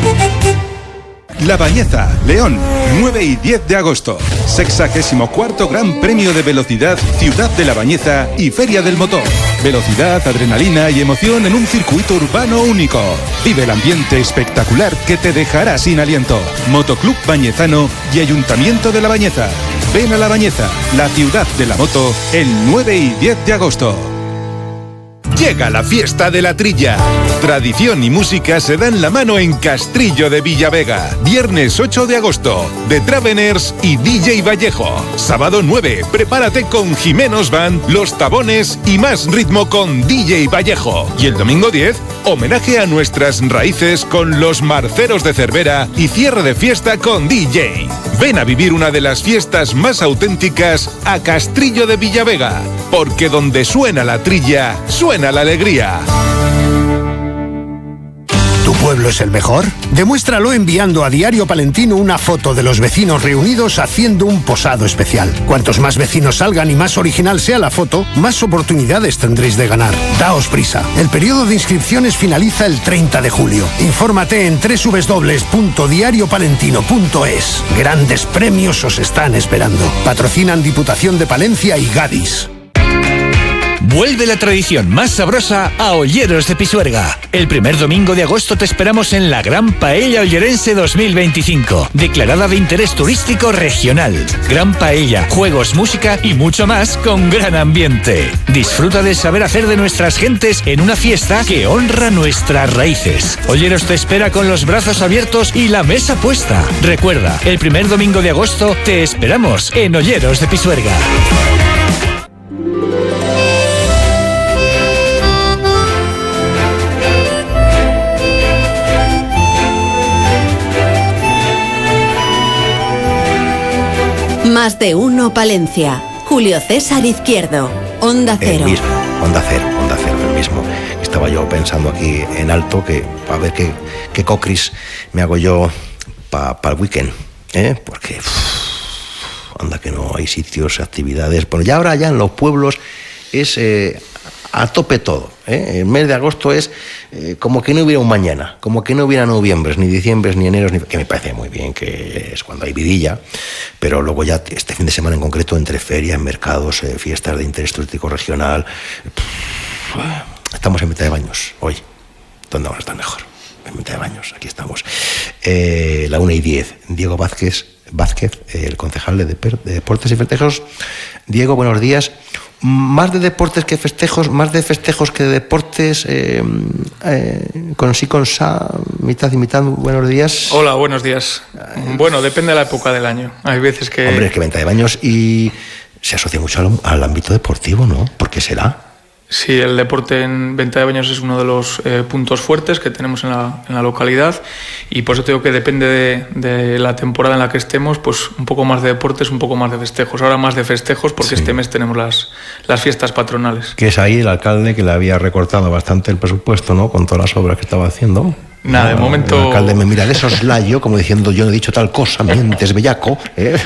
La Bañeza, León, 9 y 10 de agosto. 64º Gran Premio de Velocidad Ciudad de La Bañeza y Feria del Motor. Velocidad, adrenalina y emoción en un circuito urbano único. Vive el ambiente espectacular que te dejará sin aliento. Motoclub Bañezano y Ayuntamiento de La Bañeza. Ven a La Bañeza, la ciudad de la moto, el 9 y 10 de agosto. Llega la fiesta de la trilla. Tradición y música se dan la mano en Castrillo de Villavega. Viernes 8 de agosto, The Traveners y DJ Vallejo. Sábado 9, prepárate con Jimenos Band, Los Tabones y más ritmo con DJ Vallejo. Y el domingo 10, homenaje a nuestras raíces con Los Marceros de Cervera y cierre de fiesta con DJ. Ven a vivir una de las fiestas más auténticas a Castrillo de Villavega, porque donde suena la trilla, suena la alegría. ¿Tu pueblo es el mejor? Demuéstralo enviando a Diario Palentino una foto de los vecinos reunidos haciendo un posado especial. Cuantos más vecinos salgan y más original sea la foto, más oportunidades tendréis de ganar. Daos prisa. El periodo de inscripciones finaliza el 30 de julio. Infórmate en www.diariopalentino.es. Grandes premios os están esperando. Patrocinan Diputación de Palencia y Gadis. Vuelve la tradición más sabrosa a Olleros de Pisuerga. El primer domingo de agosto te esperamos en la Gran Paella Ollerense 2025, declarada de interés turístico regional. Gran Paella, juegos, música y mucho más con gran ambiente. Disfruta del saber hacer de nuestras gentes en una fiesta que honra nuestras raíces. Olleros te espera con los brazos abiertos y la mesa puesta. Recuerda, el primer domingo de agosto te esperamos en Olleros de Pisuerga. Más de uno Palencia. Julio César Izquierdo. Onda Cero. El mismo, Onda Cero, el mismo. Estaba yo pensando aquí en alto que a ver qué cocris me hago yo para el weekend, porque anda que no hay sitios, actividades. Bueno, ya ahora ya en los pueblos es a tope todo. El mes de agosto es como que no hubiera un mañana, como que no hubiera noviembres, ni diciembres, ni eneros, que me parece muy bien, que es cuando hay vidilla, pero luego ya este fin de semana en concreto, entre ferias, mercados, fiestas de interés turístico regional, estamos en mitad de baños hoy. ¿Dónde vamos a estar mejor? En mitad de baños, aquí estamos. La 1:10, Diego Vázquez, el concejal de Deportes y Festejos. Diego, buenos días. Más de deportes que festejos, más de festejos que de deportes, con sa, mitad y mitad. Buenos días. Hola, buenos días. Bueno, depende de la época del año. Hay veces que... Hombre, es que venta de baños y se asocia mucho al ámbito deportivo, ¿no? ¿Por qué será? Sí, el deporte en Venta de Baños es uno de los puntos fuertes que tenemos en la localidad, y por eso te digo que depende de la temporada en la que estemos, pues un poco más de deportes, un poco más de festejos. Ahora más de festejos porque este mes tenemos las fiestas patronales. Que es ahí el alcalde que le había recortado bastante el presupuesto, ¿no? Con todas las obras que estaba haciendo. Nada, de momento... El alcalde me mira de soslayo, como diciendo, yo no he dicho tal cosa, mientes, bellaco.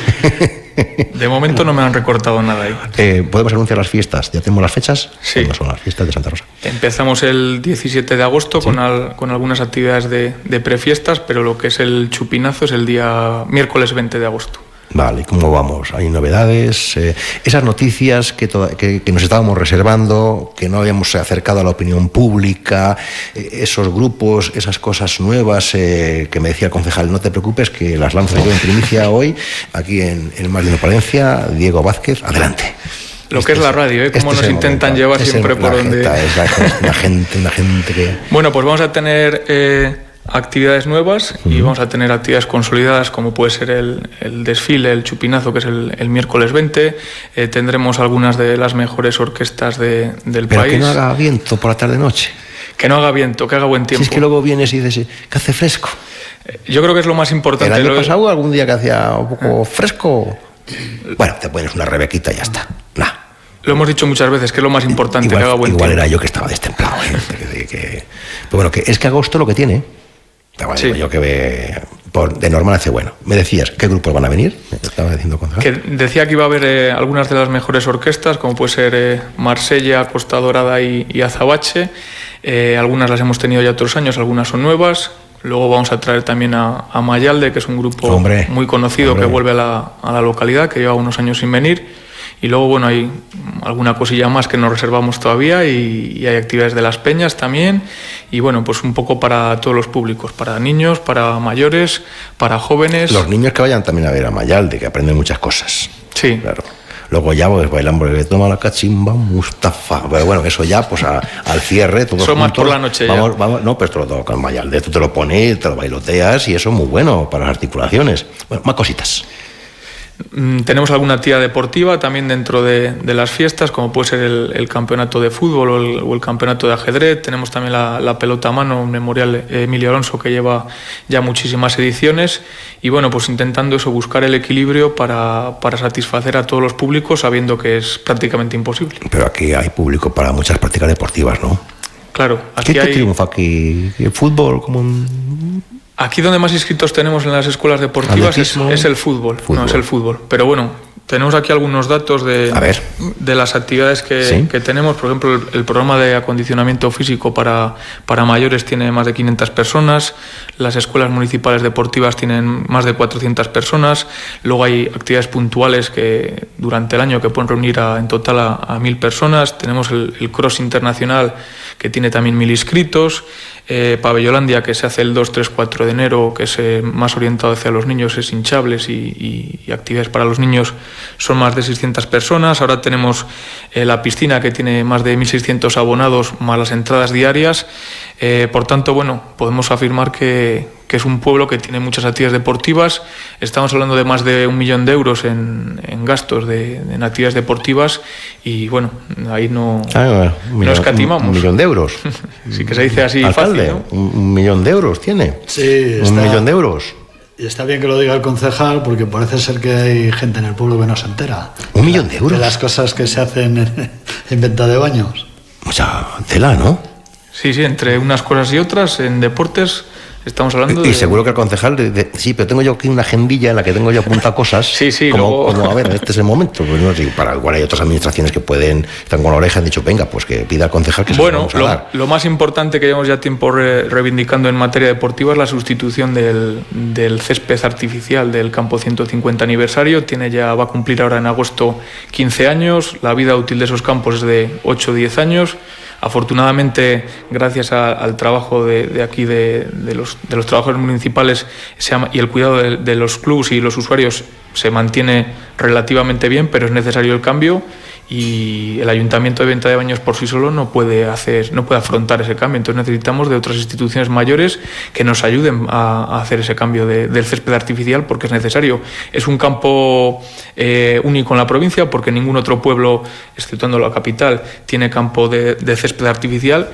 De momento no me han recortado nada ahí. ¿Podemos anunciar las fiestas? ¿Ya tenemos las fechas? Sí. ¿Cuándo son las fiestas de Santa Rosa? Empezamos el 17 de agosto con algunas actividades de prefiestas, pero lo que es el chupinazo es el día miércoles 20 de agosto. Vale, ¿cómo vamos? ¿Hay novedades? Esas noticias que nos estábamos reservando, que no habíamos acercado a la opinión pública, esos grupos, esas cosas nuevas que me decía el concejal, no te preocupes, que las lanzo yo en primicia hoy, aquí en Más de Uno Palencia. Diego Vázquez, adelante. Lo que es la radio, cómo nos intentan llevar siempre por donde... La gente que... Bueno, pues vamos a tener... actividades nuevas y vamos a tener actividades consolidadas como puede ser el desfile, el chupinazo, que es el miércoles 20. Tendremos algunas de las mejores orquestas del país. Pero que no haga viento por la tarde-noche. Que no haga viento, que haga buen tiempo. Si es que luego vienes y dices que hace fresco. Yo creo que es lo más importante. El año pasado algún día que hacía un poco fresco, bueno, te pones una rebequita y ya está. Lo hemos dicho muchas veces, que es lo más importante, que haga buen tiempo. Igual era yo que estaba destemplado. Pero bueno, que es que agosto lo que tiene... Bueno, yo que de normal hace bueno. Me decías, ¿qué grupos van a venir? Me estaba diciendo que decía que iba a haber algunas de las mejores orquestas, como puede ser Marsella, Costa Dorada y Azabache. Algunas las hemos tenido ya otros años, algunas son nuevas. Luego vamos a traer también a Mayalde, que es un grupo muy conocido que vuelve a la localidad, que lleva unos años sin venir. Y luego, bueno, hay alguna cosilla más que nos reservamos todavía y hay actividades de las peñas también. Y bueno, pues un poco para todos los públicos, para niños, para mayores, para jóvenes. Los niños que vayan también a ver a Mayalde, que aprenden muchas cosas. Sí. Claro. Luego ya pues bailan porque toma la cachimba Mustafa. Pero bueno, eso ya pues al cierre. Todos eso más por la noche vamos, no, pero esto lo toca con Mayalde. Tú te lo pones, te lo bailoteas y eso es muy bueno para las articulaciones. Bueno, más cositas. Tenemos alguna actividad deportiva también dentro de las fiestas, como puede ser el campeonato de fútbol o el campeonato de ajedrez. Tenemos también la pelota a mano, un memorial Emilio Alonso, que lleva ya muchísimas ediciones. Y bueno, pues intentando eso, buscar el equilibrio para satisfacer a todos los públicos, sabiendo que es prácticamente imposible. Pero aquí hay público para muchas prácticas deportivas, ¿no? Claro. Aquí ¿qué triunfa aquí? ¿El fútbol como un...? Aquí donde más inscritos tenemos en las escuelas deportivas es el fútbol. No, es el fútbol. Pero bueno, tenemos aquí algunos datos de las actividades que tenemos. Por ejemplo, el programa de acondicionamiento físico para mayores tiene más de 500 personas. Las escuelas municipales deportivas tienen más de 400 personas. Luego hay actividades puntuales que durante el año que pueden reunir en total a 1.000 personas. Tenemos el cross internacional, que tiene también 1.000 inscritos. Pabellolandia, que se hace el 2, 3, 4 de enero, que es más orientado hacia los niños, es hinchables y actividades para los niños, son más de 600 personas. Ahora tenemos la piscina, que tiene más de 1.600 abonados, más las entradas diarias. Por tanto, bueno, podemos afirmar que es un pueblo que tiene muchas actividades deportivas. Estamos hablando de más de 1 millón de euros en gastos en actividades deportivas y bueno, ahí no escatimamos. 1 millón de euros. Sí, que se dice así. Alcalde, fácil, ¿no? 1 millón de euros tiene. Sí, 1 millón de euros. Y está bien que lo diga el concejal, porque parece ser que hay gente en el pueblo que no se entera. 1 millón de euros. De las cosas que se hacen en venta de baños. Mucha tela, ¿no? Sí, entre unas cosas y otras, en deportes Estamos hablando y seguro que el concejal sí, pero tengo yo aquí una agendilla en la que tengo yo apuntado cosas. Sí, como a ver, este es el momento. Pues no sé, para igual hay otras administraciones que están con la oreja, han dicho, venga, pues que pida al concejal que se lo vamos a dar. Lo más importante que llevamos ya tiempo reivindicando en materia deportiva es la sustitución del césped artificial del campo 150 aniversario. Va a cumplir ahora en agosto 15 años. La vida útil de esos campos es de 8 o 10 años. Afortunadamente, gracias al trabajo de aquí de los trabajadores municipales y el cuidado de los clubs y los usuarios, se mantiene relativamente bien, pero es necesario el cambio, y el Ayuntamiento de Venta de Baños por sí solo no puede afrontar ese cambio. Entonces necesitamos de otras instituciones mayores que nos ayuden a hacer ese cambio del césped artificial, porque es necesario. Es un campo único en la provincia, porque ningún otro pueblo, exceptuando la capital, tiene campo de césped artificial.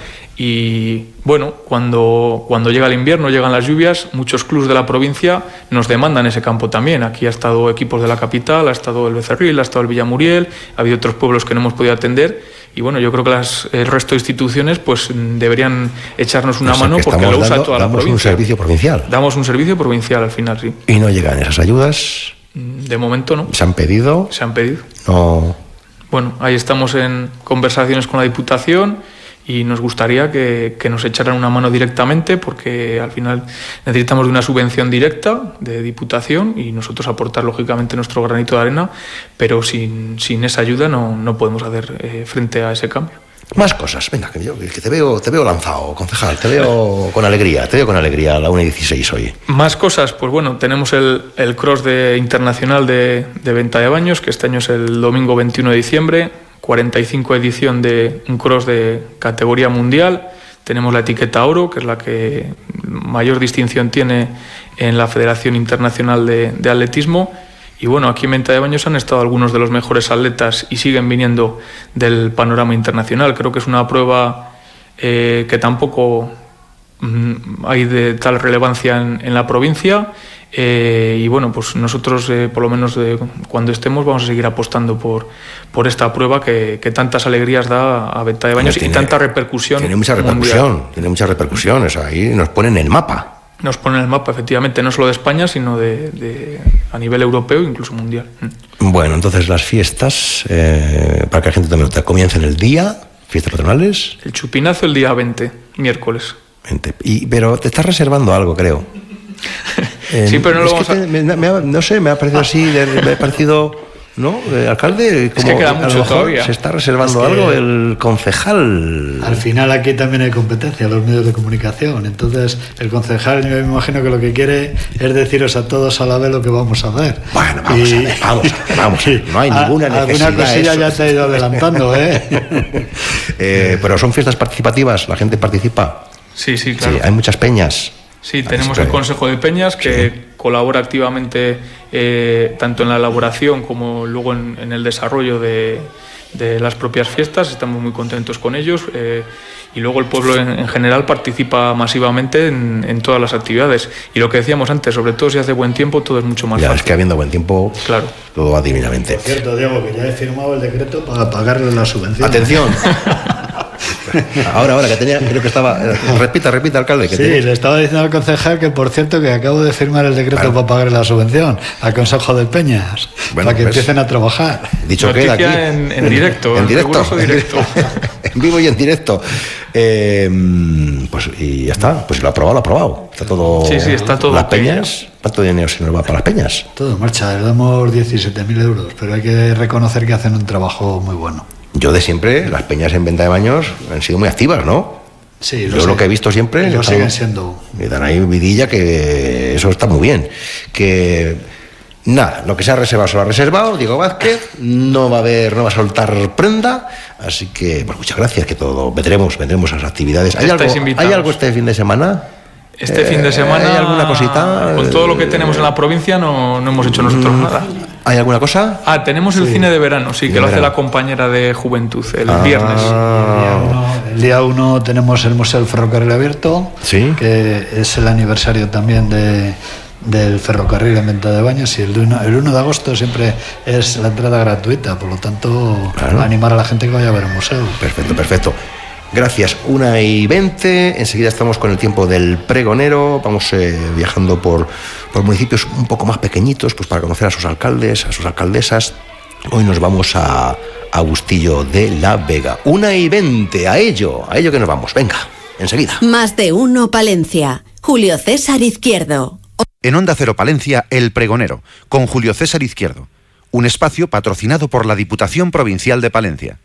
Y bueno, cuando llega el invierno, llegan las lluvias, muchos clubs de la provincia nos demandan ese campo también. Aquí ha estado equipos de la capital, ha estado el Becerril, ha estado el Villamuriel, ha habido otros pueblos que no hemos podido atender, y bueno, yo creo que el resto de instituciones pues deberían echarnos una mano, porque lo usa toda la provincia. Damos un servicio provincial. Damos un servicio provincial al final, sí. ¿Y no llegan esas ayudas? De momento no. ¿Se han pedido? Se han pedido. No. Bueno, ahí estamos en conversaciones con la Diputación, y nos gustaría que nos echaran una mano directamente, porque al final necesitamos de una subvención directa de Diputación y nosotros aportar lógicamente nuestro granito de arena, pero sin esa ayuda no podemos hacer frente a ese cambio. Más cosas, venga, que te veo lanzado, concejal, te veo con alegría a la 1:16 hoy. Más cosas, pues bueno, tenemos el cross internacional de Venta de Baños, que este año es el domingo 21 de diciembre, 45 edición de un cross de categoría mundial. Tenemos la etiqueta oro, que es la que mayor distinción tiene en la Federación Internacional de Atletismo. Y bueno, aquí en Venta de Baños han estado algunos de los mejores atletas y siguen viniendo del panorama internacional. Creo que es una prueba que tampoco hay de tal relevancia en la provincia. Y bueno, pues nosotros por lo menos cuando estemos vamos a seguir apostando por esta prueba que tantas alegrías da a Venta de Baños y tanta repercusión. Tiene muchas repercusiones, ahí nos ponen en el mapa. Nos ponen en el mapa, efectivamente, no solo de España, sino a nivel europeo e incluso mundial. Bueno, entonces las fiestas, para que la gente también comiencen el día, fiestas patronales. El chupinazo el día 20, miércoles. Pero te estás reservando algo, creo. Sí, pero no lo vamos a... me ha parecido así, me ha parecido... ¿No? Alcalde, como es que queda mucho todavía. Se está reservando algo el concejal. Al final aquí también hay competencia, los medios de comunicación. Entonces el concejal, yo me imagino que lo que quiere es deciros a todos a la vez lo que vamos a hacer. Bueno, vamos. No hay ninguna necesidad. Alguna cosilla ya te ha ido adelantando, pero son fiestas participativas, la gente participa. Sí, claro. Sí, hay muchas peñas. Sí, tenemos el Consejo de Peñas que colabora activamente tanto en la elaboración como luego en el desarrollo de las propias fiestas. Estamos muy contentos con ellos y luego el pueblo en general participa masivamente en todas las actividades. Y lo que decíamos antes, sobre todo si hace buen tiempo, todo es mucho más fácil. Es que habiendo buen tiempo, claro, todo va divinamente. Por cierto, Diego, que ya he firmado el decreto para pagarle la subvención. ¡Atención! Ahora, que creo que estaba... Repita, alcalde. Que le estaba diciendo al concejal que, por cierto, que acabo de firmar el decreto para pagar la subvención al Consejo de Peñas, para que empiecen a trabajar. Dicho queda aquí. En directo. En directo. En vivo y en directo. Pues y ya está. Pues lo ha aprobado. Está todo... Sí, está todo. Las peñas... ¿Cuánto dinero se nos va para las peñas? Todo en marcha. Le damos 17.000 euros, pero hay que reconocer que hacen un trabajo muy bueno. Yo de siempre, las peñas en Venta de Baños han sido muy activas, ¿no? Sí, lo que he visto siempre... Lo siguen siendo. Me dan ahí vidilla que eso está muy bien. Que nada, lo que se ha reservado se lo ha reservado. Diego Vázquez no va a soltar prenda. Así que, pues muchas gracias, que todo vendremos a las actividades. ¿Hay algo este fin de semana? Este fin de semana... ¿Hay alguna cosita? Con todo lo que tenemos en la provincia no hemos hecho nosotros nada. ¿Hay alguna cosa? Tenemos el cine de verano, sí, que lo hace la compañera de Juventud, el viernes. El día 1 tenemos el Museo del Ferrocarril Abierto, que es el aniversario también del ferrocarril en Venta de Baños, y el 1 de agosto siempre es la entrada gratuita, por lo tanto, animar a la gente que vaya a ver el museo. Perfecto. Gracias. 1:20. Enseguida estamos con el tiempo del pregonero. Vamos viajando por municipios un poco más pequeñitos, pues para conocer a sus alcaldes, a sus alcaldesas. Hoy nos vamos a Bustillo de la Vega. 1:20. A ello que nos vamos. Venga, enseguida. Más de uno Palencia. Julio César Izquierdo. En Onda Cero Palencia, El Pregonero, con Julio César Izquierdo. Un espacio patrocinado por la Diputación Provincial de Palencia.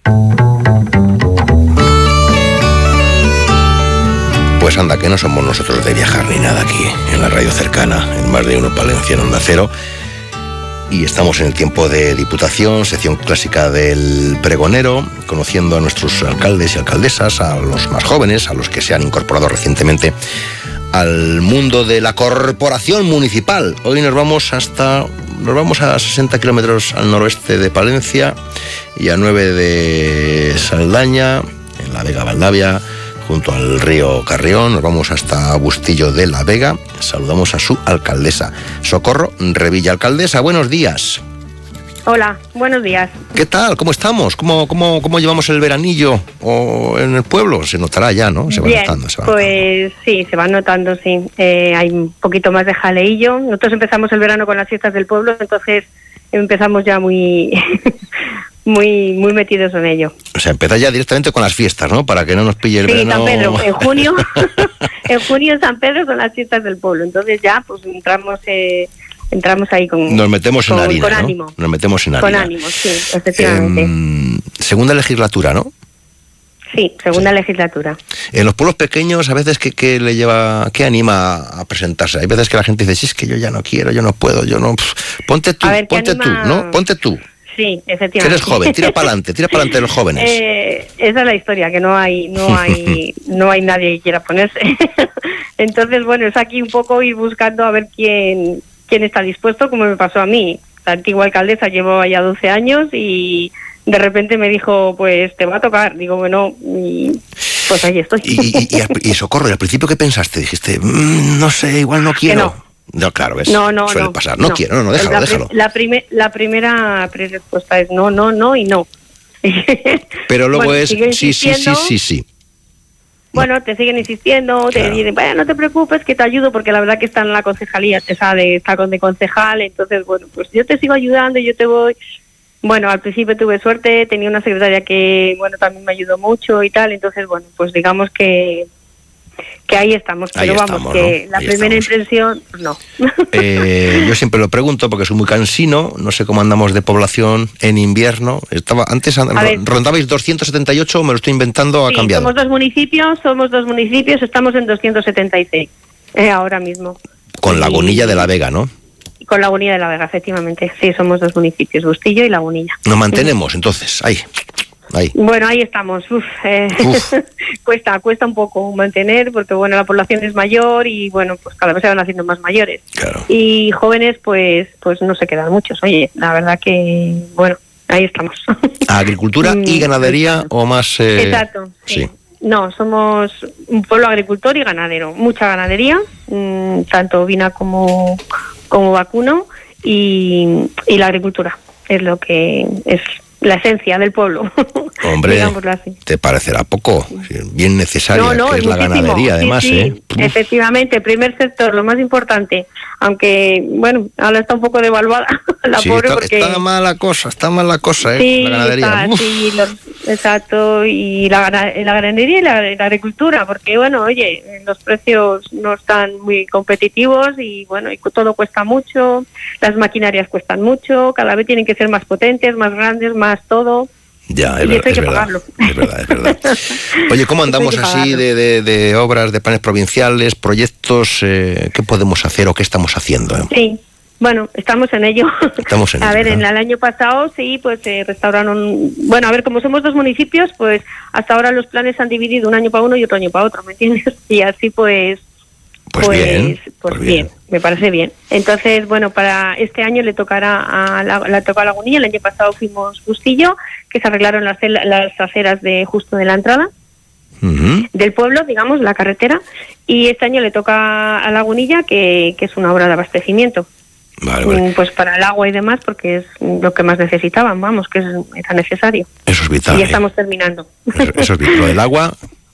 Pues anda, que no somos nosotros de viajar ni nada aquí, en la radio cercana, en Más de uno Palencia, en Onda Cero. Y estamos en el tiempo de Diputación, sección clásica del pregonero, conociendo a nuestros alcaldes y alcaldesas, a los más jóvenes, a los que se han incorporado recientemente al mundo de la corporación municipal. Hoy nos vamos a 60 kilómetros al noroeste de Palencia y a 9 de Saldaña, en la Vega Valdavia, junto al río Carrión. Nos vamos hasta Bustillo de la Vega. Saludamos a su alcaldesa, Socorro Revilla. Alcaldesa, buenos días. Hola, buenos días. ¿Qué tal? ¿Cómo estamos? ¿Cómo llevamos el veranillo en el pueblo? Se notará ya, ¿no? Se va notando. Pues sí, se va notando, sí. Hay un poquito más de jaleillo. Nosotros empezamos el verano con las fiestas del pueblo, entonces empezamos ya muy muy metidos en ello. O sea, empezar ya directamente con las fiestas, ¿no? Para que no nos pille el verano. Sí, San Pedro, en junio, en San Pedro son las fiestas del pueblo, entonces ya pues entramos ahí con... Nos metemos en harina, con ¿no? ánimo. Nos metemos en harina. Con ánimo, sí, efectivamente. Segunda legislatura, ¿no? Sí, segunda legislatura. En los pueblos pequeños, a veces, ¿qué anima a presentarse? Hay veces que la gente dice, sí, es que yo ya no quiero, yo no puedo, yo no... Ponte tú, ¿no? Ponte tú. Sí, efectivamente. Eres joven, tira para adelante los jóvenes. Esa es la historia, que no hay nadie que quiera ponerse. Entonces, bueno, es aquí un poco ir buscando a ver quién está dispuesto, como me pasó a mí. La antigua alcaldesa llevo ya 12 años y de repente me dijo, pues te va a tocar. Digo, bueno, y pues ahí estoy. Y Socorro, ¿y al principio qué pensaste? Dijiste, no sé, igual no quiero. No, claro, ves, suele pasar. No quiero, déjalo. La primera respuesta es no y no. Pero luego es sí. Bueno, te siguen insistiendo, te dicen, vaya, no te preocupes, que te ayudo, porque la verdad que está en la concejalía, está de concejal, entonces, bueno, pues yo te sigo ayudando, yo te voy... Bueno, al principio tuve suerte, tenía una secretaria que, bueno, también me ayudó mucho y tal, entonces, bueno, pues digamos que ahí estamos, pero que ¿no? La primera impresión, pues no. Yo siempre lo pregunto porque soy muy cansino, no sé cómo andamos de población en invierno. Antes rondabais 278, me lo estoy inventando, ha cambiado. Somos dos municipios, estamos en 276 ahora mismo. Con Lagunilla de la Vega, ¿no? Con Lagunilla de la Vega, efectivamente. Sí, somos dos municipios, Bustillo y Lagunilla. Nos mantenemos, entonces, ahí. Bueno, ahí estamos. Cuesta un poco mantener, porque bueno, la población es mayor y bueno, pues cada vez se van haciendo más mayores. Claro. Y jóvenes, pues no se quedan muchos. Oye, la verdad que, bueno, ahí estamos. ¿Agricultura y ganadería o más...? Exacto, sí. No, somos un pueblo agricultor y ganadero. Mucha ganadería, tanto ovina como vacuno, y la agricultura es lo que es la esencia del pueblo. Hombre, te parecerá poco, bien necesaria, no, que es la ganadería, además, sí. Efectivamente, primer sector, lo más importante, aunque, bueno, ahora está un poco devaluada la pobre porque... Está mala cosa, sí, la ganadería. Exacto, y la ganadería y la agricultura, porque, bueno, oye, los precios no están muy competitivos y, bueno, y todo cuesta mucho, las maquinarias cuestan mucho, cada vez tienen que ser más potentes, más grandes, más todo. Ya, es verdad. Oye, ¿cómo andamos así de obras, de planes provinciales, proyectos? ¿Qué podemos hacer o qué estamos haciendo? Sí, bueno, estamos en ello. A ver, en el año pasado sí, pues se restauraron... Bueno, a ver, como somos dos municipios, pues hasta ahora los planes se han dividido un año para uno y otro año para otro, ¿me entiendes? Y así pues bien, me parece bien. Entonces, bueno, para este año le tocará a Lagunilla. El año pasado fuimos Bustillo, que se arreglaron las aceras justo de la entrada del pueblo, digamos, la carretera, y este año le toca a Lagunilla, que es una obra de abastecimiento. Vale. Pues para el agua y demás, porque es lo que más necesitaban, vamos, que era necesario. Eso es vital. Y ya estamos terminando. Eso es vital. Lo del agua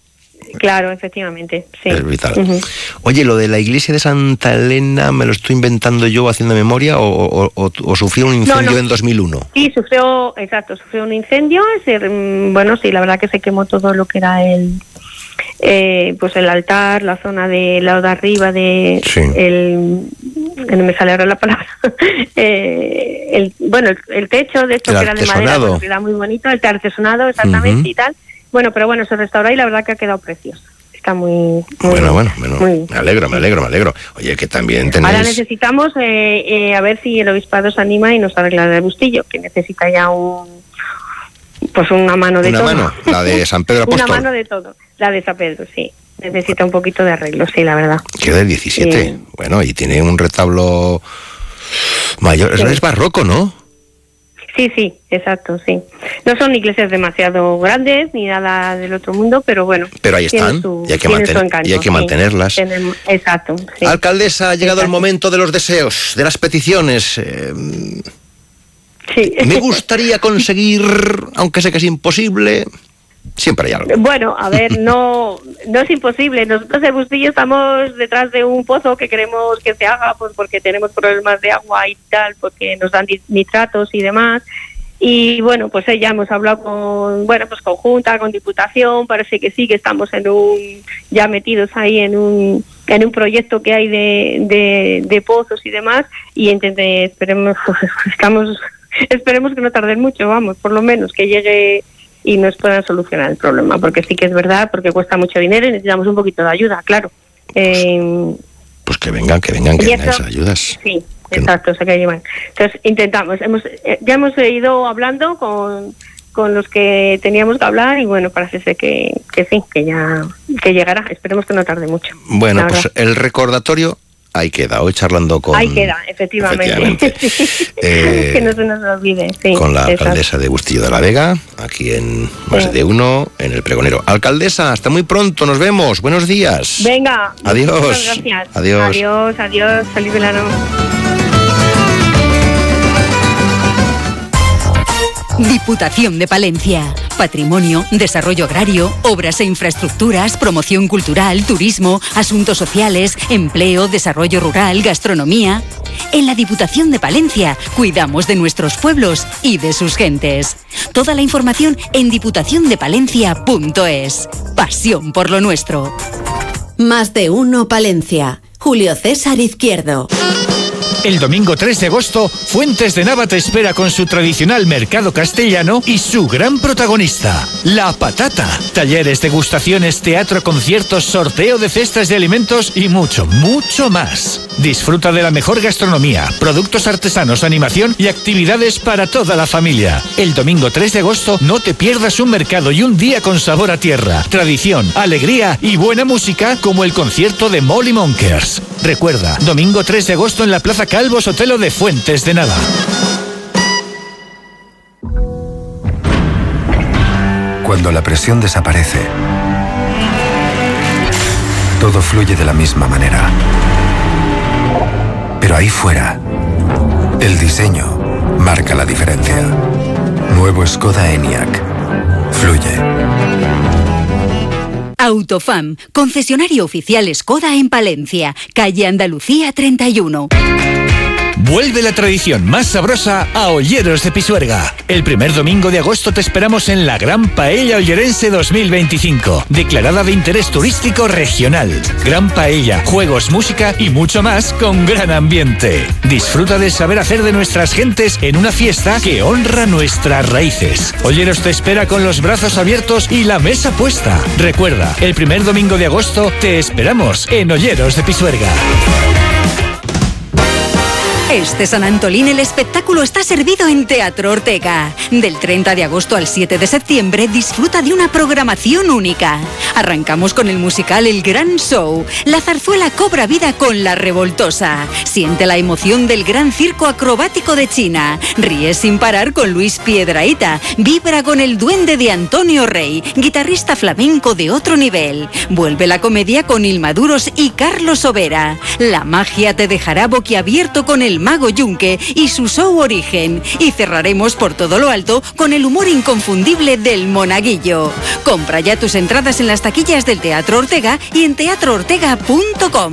claro, efectivamente, sí. Es vital. Oye, lo de la iglesia de Santa Elena, ¿me lo estoy inventando yo haciendo memoria o sufrió un incendio en 2001? Sí, sufrió un incendio. Bueno, sí, la verdad que se quemó todo lo que era pues el altar, la zona de lado de arriba de no me sale ahora la palabra, el techo de esto que era de madera, que era muy bonito, el artesonado exactamente y tal. Bueno, pero bueno, se restauró y la verdad que ha quedado precioso. Está muy bueno, me alegro. Oye, que también tenéis... Ahora necesitamos a ver si el obispado se anima y nos arregla el bustillo, que necesita ya una mano de todo. Una mano, la de San Pedro Apóstol. Una mano de todo, la de San Pedro, sí. Necesita un poquito de arreglo, sí, la verdad. Que del 17, bueno, y tiene un retablo mayor, es barroco, ¿no? Sí, exacto, sí. No son iglesias demasiado grandes ni nada del otro mundo, pero bueno. Pero ahí están, y hay que mantenerlas. Exacto. Sí. Alcaldesa, ha llegado el momento de los deseos, de las peticiones. Sí. Me gustaría conseguir, aunque sé que es imposible... Siempre hay algo. Bueno, a ver, no es imposible. Nosotros en Bustillo estamos detrás de un pozo que queremos que se haga, pues porque tenemos problemas de agua y tal, porque nos dan nitratos y demás. Y bueno, pues ya hemos hablado con Junta, con Diputación, parece que sí, que estamos ya metidos ahí en un proyecto que hay de pozos y demás, y esperemos que no tarden mucho, vamos, por lo menos que llegue y nos puedan solucionar el problema, porque sí que es verdad, porque cuesta mucho dinero y necesitamos un poquito de ayuda, claro. Pues que vengan esas ayudas. Sí, exacto, o sea que llevan. Entonces intentamos, ya hemos ido hablando con los que teníamos que hablar y bueno, parece ser que sí, que llegará, esperemos que no tarde mucho. Bueno, pues el recordatorio ahí queda, hoy charlando con... Ahí queda, efectivamente. Que no se nos olvide, sí. Con la alcaldesa de Bustillo de la Vega, aquí en Más de Uno, en El Pregonero. Alcaldesa, hasta muy pronto, nos vemos, buenos días. Venga. Adiós. Muchas gracias. Adiós, feliz verano. Diputación de Palencia. Patrimonio, desarrollo agrario, obras e infraestructuras, promoción cultural, turismo, asuntos sociales, empleo, desarrollo rural, gastronomía. En la Diputación de Palencia cuidamos de nuestros pueblos y de sus gentes. Toda la información en diputaciondepalencia.es. Pasión por lo nuestro. Más de Uno Palencia. Julio César Izquierdo. El domingo 3 de agosto, Fuentes de Nava te espera con su tradicional mercado castellano y su gran protagonista, la patata. Talleres, degustaciones, teatro, conciertos, sorteo de cestas de alimentos y mucho, mucho más. Disfruta de la mejor gastronomía, productos artesanos, animación y actividades para toda la familia. El domingo 3 de agosto no te pierdas un mercado y un día con sabor a tierra, tradición, alegría y buena música como el concierto de Molly Monkers. Recuerda, domingo 3 de agosto en la Plaza Calvo Sotelo de Fuentes de Nava. Cuando la presión desaparece, todo fluye de la misma manera. Pero ahí fuera, el diseño marca la diferencia. Nuevo Skoda Enyaq. Fluye. Autofam, concesionario oficial Skoda en Palencia, calle Andalucía 31. Vuelve la tradición más sabrosa a Olleros de Pisuerga. El primer domingo de agosto te esperamos en la Gran Paella Ollerense 2025, declarada de interés turístico regional. Gran paella, juegos, música y mucho más con gran ambiente. Disfruta del saber hacer de nuestras gentes en una fiesta que honra nuestras raíces. Olleros te espera con los brazos abiertos y la mesa puesta. Recuerda, el primer domingo de agosto te esperamos en Olleros de Pisuerga. Este San Antolín el espectáculo está servido en Teatro Ortega. Del 30 de agosto al 7 de septiembre disfruta de una programación única. Arrancamos con el musical El Gran Show. La zarzuela cobra vida con La Revoltosa. Siente la emoción del gran circo acrobático de China. Ríe sin parar con Luis Piedrahita. Vibra con el duende de Antonio Rey, guitarrista flamenco de otro nivel. Vuelve la comedia con Ilma Duros y Carlos Overa. La magia te dejará boquiabierto con el Mago Yunque y su show Origen. Y cerraremos por todo lo alto con el humor inconfundible del Monaguillo. Compra ya tus entradas en las taquillas del Teatro Ortega y en teatroortega.com.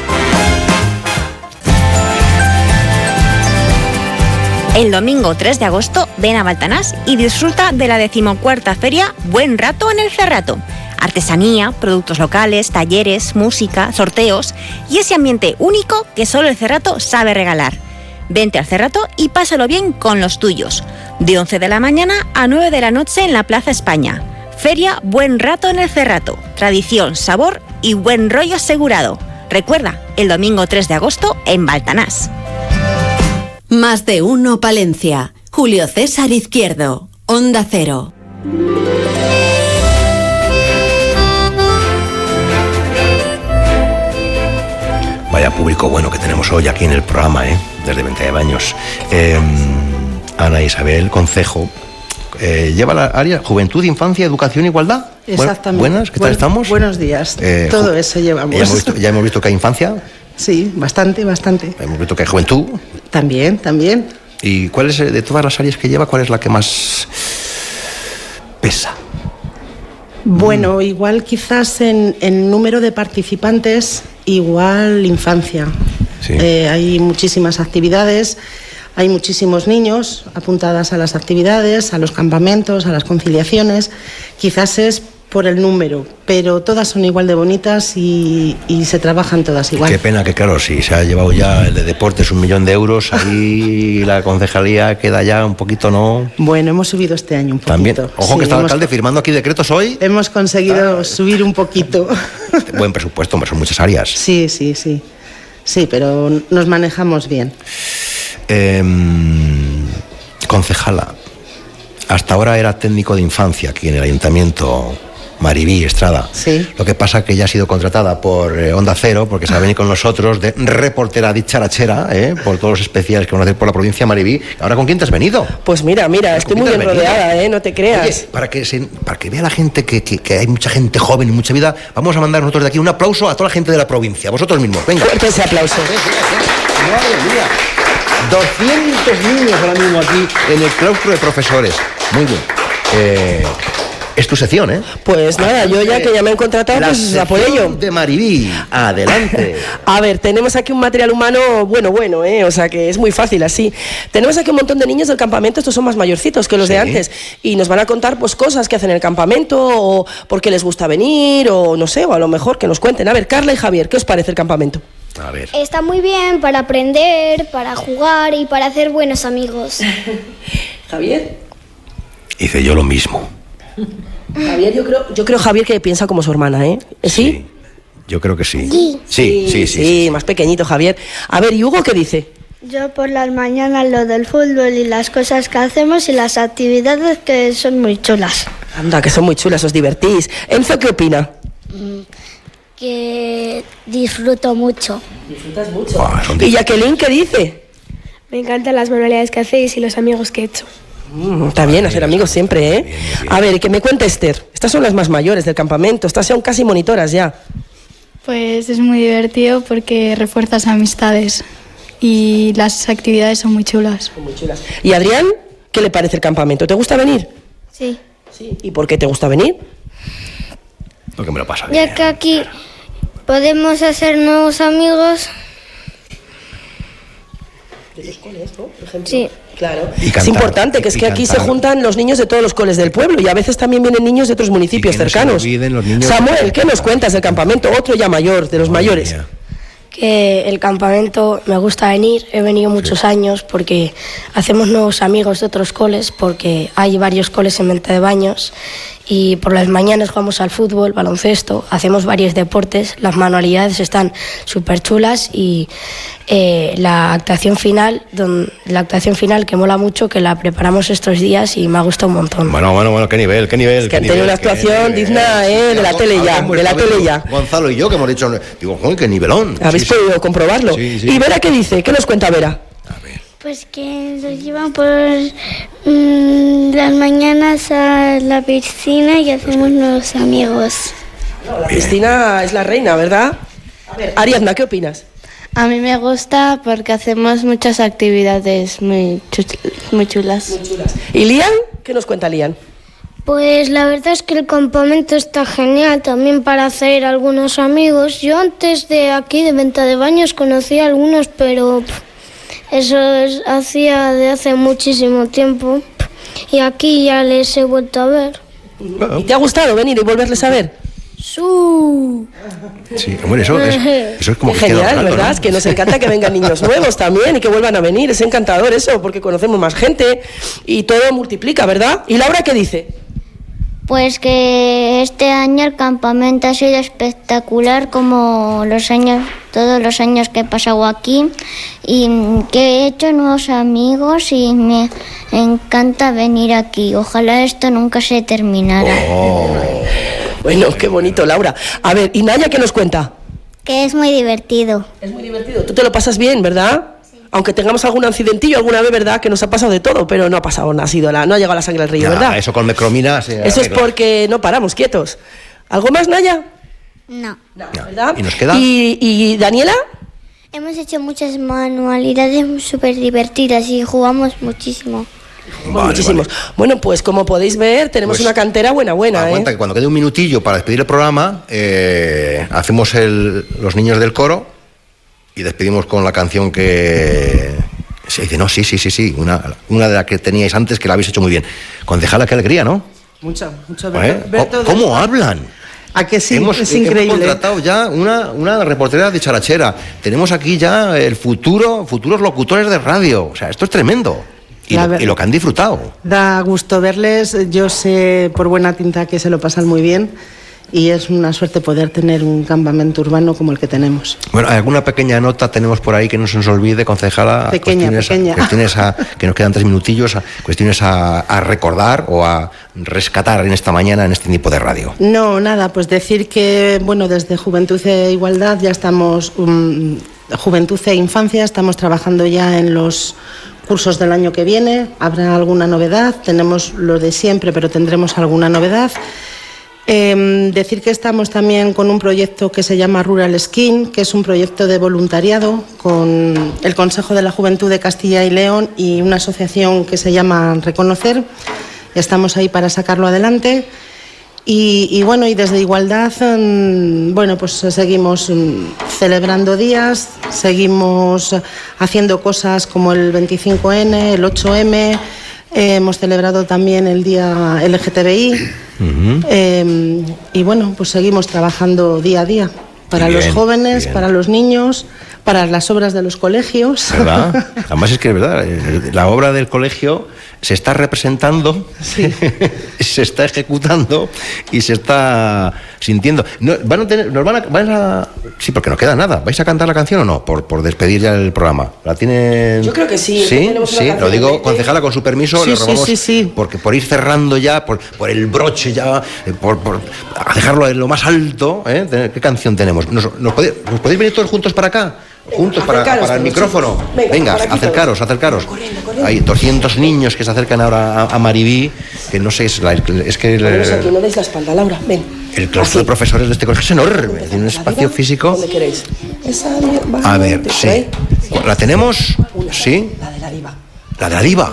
El domingo 3 de agosto ven a Baltanás y disfruta de la 14ª feria Buen Rato en el Cerrato. Artesanía, productos locales, talleres, música, sorteos y ese ambiente único que solo el Cerrato sabe regalar. Vente al Cerrato y pásalo bien con los tuyos. De 11 de la mañana a 9 de la noche en la Plaza España. Feria Buen Rato en el Cerrato. Tradición, sabor y buen rollo asegurado. Recuerda, el domingo 3 de agosto en Baltanás. Más de uno Palencia. Julio César Izquierdo. Onda Cero. Vaya público bueno que tenemos hoy aquí en el programa, desde 20 años. Ana Isabel Concejo lleva la área Juventud, Infancia, Educación, Igualdad. Exactamente. Buenas, ¿qué tal estamos? Buenos días. Todo eso llevamos. Ya hemos visto que hay infancia. Sí, bastante. Hemos visto que hay juventud. También. ¿Y cuál es, de todas las áreas que lleva, cuál es la que más pesa? Bueno, igual quizás en número de participantes, igual infancia. Sí. Hay muchísimas actividades, hay muchísimos niños apuntadas a las actividades, a los campamentos, a las conciliaciones. Quizás es por el número, pero todas son igual de bonitas y se trabajan todas igual. Qué pena que, claro, si se ha llevado ya el de deportes 1 millón de euros, ahí la concejalía queda ya un poquito, ¿no? Bueno, hemos subido este año un poquito. También, ojo, sí, que está el alcalde firmando aquí decretos hoy. Hemos conseguido subir un poquito. Buen presupuesto, hombre, son muchas áreas. Sí, pero nos manejamos bien. Concejala, hasta ahora era técnico de infancia aquí en el ayuntamiento, Maribí Estrada. Sí. Lo que pasa es que ya ha sido contratada por Onda Cero, porque se va a venir con nosotros de reportera dicharachera, por todos los especiales que van a hacer por la provincia de Maribí. ¿Ahora con quién te has venido? Pues mira, estoy muy bien rodeada, no te creas. Oye, para que vea la gente que hay mucha gente joven y mucha vida, vamos a mandar nosotros de aquí un aplauso a toda la gente de la provincia, vosotros mismos, venga. Fuerte ese aplauso. Madre mía. 200 niños ahora mismo aquí en el claustro de profesores. Muy bien. Es tu sección, ¿eh? Pues nada, yo ya que ya me han contratado, pues la por ello. De Maribí, adelante. A ver, tenemos aquí un material humano bueno, o sea que es muy fácil así. Tenemos aquí un montón de niños del campamento, estos son más mayorcitos que los de antes, y nos van a contar pues cosas que hacen en el campamento, o por qué les gusta venir, o no sé, o a lo mejor que nos cuenten. A ver, Carla y Javier, ¿qué os parece el campamento? A ver. Está muy bien para aprender, para jugar y para hacer buenos amigos. ¿Javier? Hice yo lo mismo. Javier, yo creo Javier que piensa como su hermana, ¿eh? ¿Sí? Yo creo que sí. Sí, más pequeñito Javier. A ver, ¿y Hugo qué dice? Yo por las mañanas lo del fútbol y las cosas que hacemos y las actividades que son muy chulas. Anda, que son muy chulas, os divertís. Enzo, ¿qué opina? Que disfruto mucho. ¿Disfrutas mucho? ¿Y Jacqueline qué dice? Me encantan las manualidades que hacéis y los amigos que he hecho. Está bien hacer amigos siempre, ¿eh? Bien. A ver, que me cuente Esther. Estas son las más mayores del campamento. Estas son casi monitoras ya. Pues es muy divertido porque refuerzas amistades y las actividades son muy chulas. Son muy chulas. ¿Y Adrián, qué le parece el campamento? ¿Te gusta venir? Sí. ¿Y por qué te gusta venir? Porque me lo pasa bien. Ya que aquí podemos hacer nuevos amigos. ¿De los coles, no? Por ejemplo. Sí. Claro. Es importante, que es que aquí se juntan los niños de todos los coles del pueblo y a veces también vienen niños de otros municipios cercanos. No se olviden los niños. Samuel, ¿qué nos cuentas del campamento? Otro ya mayor, de los mayores. Mía. Que el campamento me gusta venir, he venido muchos años porque hacemos nuevos amigos de otros coles, porque hay varios coles en Venta de Baños y por las mañanas jugamos al fútbol, baloncesto, hacemos varios deportes, las manualidades están súper chulas y la actuación final que mola mucho, que la preparamos estos días y me ha gustado un montón. Bueno, qué nivel. Es que han tenido una actuación digna, de la tele ya. Gonzalo y yo, que hemos dicho, digo, joder, qué nivelón. ¿Habéis podido comprobarlo? Sí. ¿Y Vera qué dice? ¿Qué nos cuenta Vera? Pues que nos llevan por las mañanas a la piscina y hacemos nuevos amigos. La piscina es la reina, ¿verdad? A ver, Ariadna, ¿qué opinas? A mí me gusta porque hacemos muchas actividades muy chulas. ¿Y Lian? ¿Qué nos cuenta Lian? Pues la verdad es que el campamento está genial también para hacer algunos amigos. Yo antes de aquí, de Venta de Baños, conocí a algunos, pero eso hacía de hace muchísimo tiempo. Y aquí ya les he vuelto a ver. ¿Y te ha gustado venir y volverles a ver? Sí, bueno, eso es como que genial, ¿verdad? ¿No? Es que nos encanta que vengan niños nuevos también y que vuelvan a venir. Es encantador eso, porque conocemos más gente y todo multiplica, ¿verdad? ¿Y Laura qué dice? Pues que este año el campamento ha sido espectacular, como todos los años que he pasado aquí, y que he hecho nuevos amigos y me encanta venir aquí. Ojalá esto nunca se terminara. Bueno, qué bonito, Laura. A ver, ¿y Naya qué nos cuenta? Que es muy divertido. Es muy divertido. Tú te lo pasas bien, ¿verdad? Aunque tengamos algún accidentillo alguna vez, ¿verdad? Que nos ha pasado de todo, pero no ha pasado, no ha llegado la sangre al río, ¿verdad? Eso con mecromina... Eso es porque no paramos quietos. ¿Algo más, Naya? No. ¿Verdad? ¿Y nos queda? ¿Y Daniela? Hemos hecho muchas manualidades súper divertidas y jugamos muchísimo. Muchísimos. Vale. Bueno, pues como podéis ver, tenemos una cantera buena. Aguanta que cuando quede un minutillo para despedir el programa, hacemos los niños del coro y despedimos con la canción que... Se dice, no, sí, una de las que teníais antes, que la habéis hecho muy bien. Concejala, qué alegría, ¿no? Mucho. ¿Cómo hablan? ¿A que sí? Es increíble. Hemos contratado ya una reportera de charachera. Tenemos aquí ya futuros locutores de radio. O sea, esto es tremendo. Y lo que han disfrutado. Da gusto verles. Yo sé por buena tinta que se lo pasan muy bien. Y es una suerte poder tener un campamento urbano como el que tenemos. Bueno, alguna pequeña nota tenemos por ahí que no se nos olvide, concejala. Pequeña. Cuestiones que nos quedan 3 minutillos, cuestiones a recordar o a rescatar en esta mañana en este tipo de radio. No, nada, pues decir que, bueno, desde Juventud e Igualdad ya estamos, Juventud e Infancia, estamos trabajando ya en los cursos del año que viene. Habrá alguna novedad, tenemos lo de siempre, pero tendremos alguna novedad. Decir que estamos también con un proyecto que se llama Rural Skin, que es un proyecto de voluntariado con el Consejo de la Juventud de Castilla y León y una asociación que se llama Reconocer. Estamos ahí para sacarlo adelante. Y bueno, y desde Igualdad, pues seguimos celebrando días, seguimos haciendo cosas como el 25N, el 8M. Hemos celebrado también el Día LGTBI. Y bueno, pues seguimos trabajando día a día para los jóvenes, para los niños, para las obras de los colegios. ¿Verdad? Además es que es verdad, la obra del colegio se está representando, sí. Se está ejecutando y se está sintiendo. Sí, porque no queda nada. ¿Vais a cantar la canción o no? Por despedir ya el programa. ¿La tienen? Yo creo que sí. Sí, lo digo, concejala, con su permiso, le robamos, porque por ir cerrando ya, por el broche ya, por dejarlo en lo más alto, ¿qué canción tenemos? ¿Nos podéis venir todos juntos para acá? Juntos para el micrófono. Venga, acercaros. Corriendo. Hay 200 niños que se acercan ahora a Maribí, que no sé, es que... aquí no deis la espalda, Laura, ven. El claustro de profesores de este colegio es enorme, tiene un espacio físico... ¿Dónde queréis? A ver, sí. ¿La tenemos? Sí. La de la diva.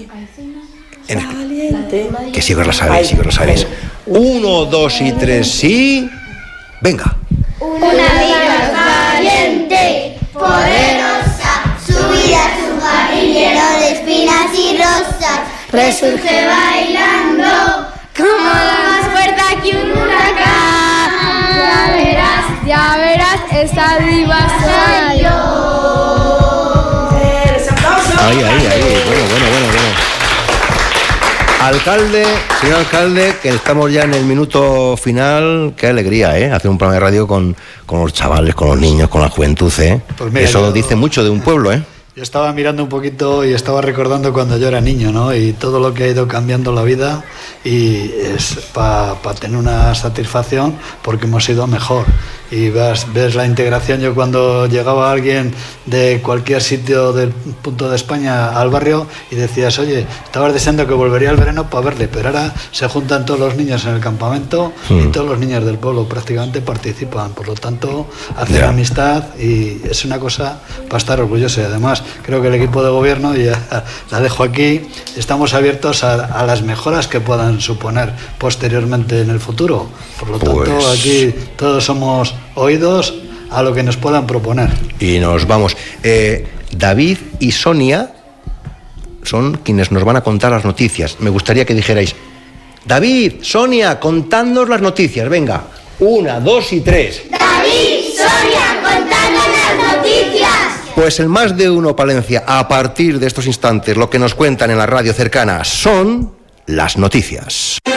Que sí que os la sabéis, 1, 2 y 3, sí. Venga. Una diva valiente, poderosa, subida a su jardín lleno de espinas y rosas, resurge bailando como la más fuerte que un huracán. Ya verás, esa diva soy yo. Ahí, bueno. Alcalde, señor alcalde, que estamos ya en el minuto final. Qué alegría, hacer un programa de radio con los chavales, con los niños, con la juventud, Pues mira, eso dice mucho de un pueblo, Yo estaba mirando un poquito y estaba recordando cuando yo era niño, ¿no? Y todo lo que ha ido cambiando la vida, y es para tener una satisfacción porque hemos ido mejor. Y ves la integración. Yo cuando llegaba alguien de cualquier sitio del punto de España al barrio y decías, oye, estabas deseando que volvería el verano para verle, pero ahora se juntan todos los niños en el campamento y todos los niños del pueblo prácticamente participan. Por lo tanto, hacen amistad y es una cosa para estar orgulloso. Y además, creo que el equipo de gobierno, y ya la dejo aquí, estamos abiertos a las mejoras que puedan suponer posteriormente en el futuro. Por lo tanto, aquí todos somos oídos a lo que nos puedan proponer. Y nos vamos. David y Sonia son quienes nos van a contar las noticias. Me gustaría que dijerais, David, Sonia, contadnos las noticias. Venga, 1, 2 y 3. David, Sonia, contadnos las noticias. Pues en Más de Uno Palencia, a partir de estos instantes, lo que nos cuentan en la radio cercana son las noticias.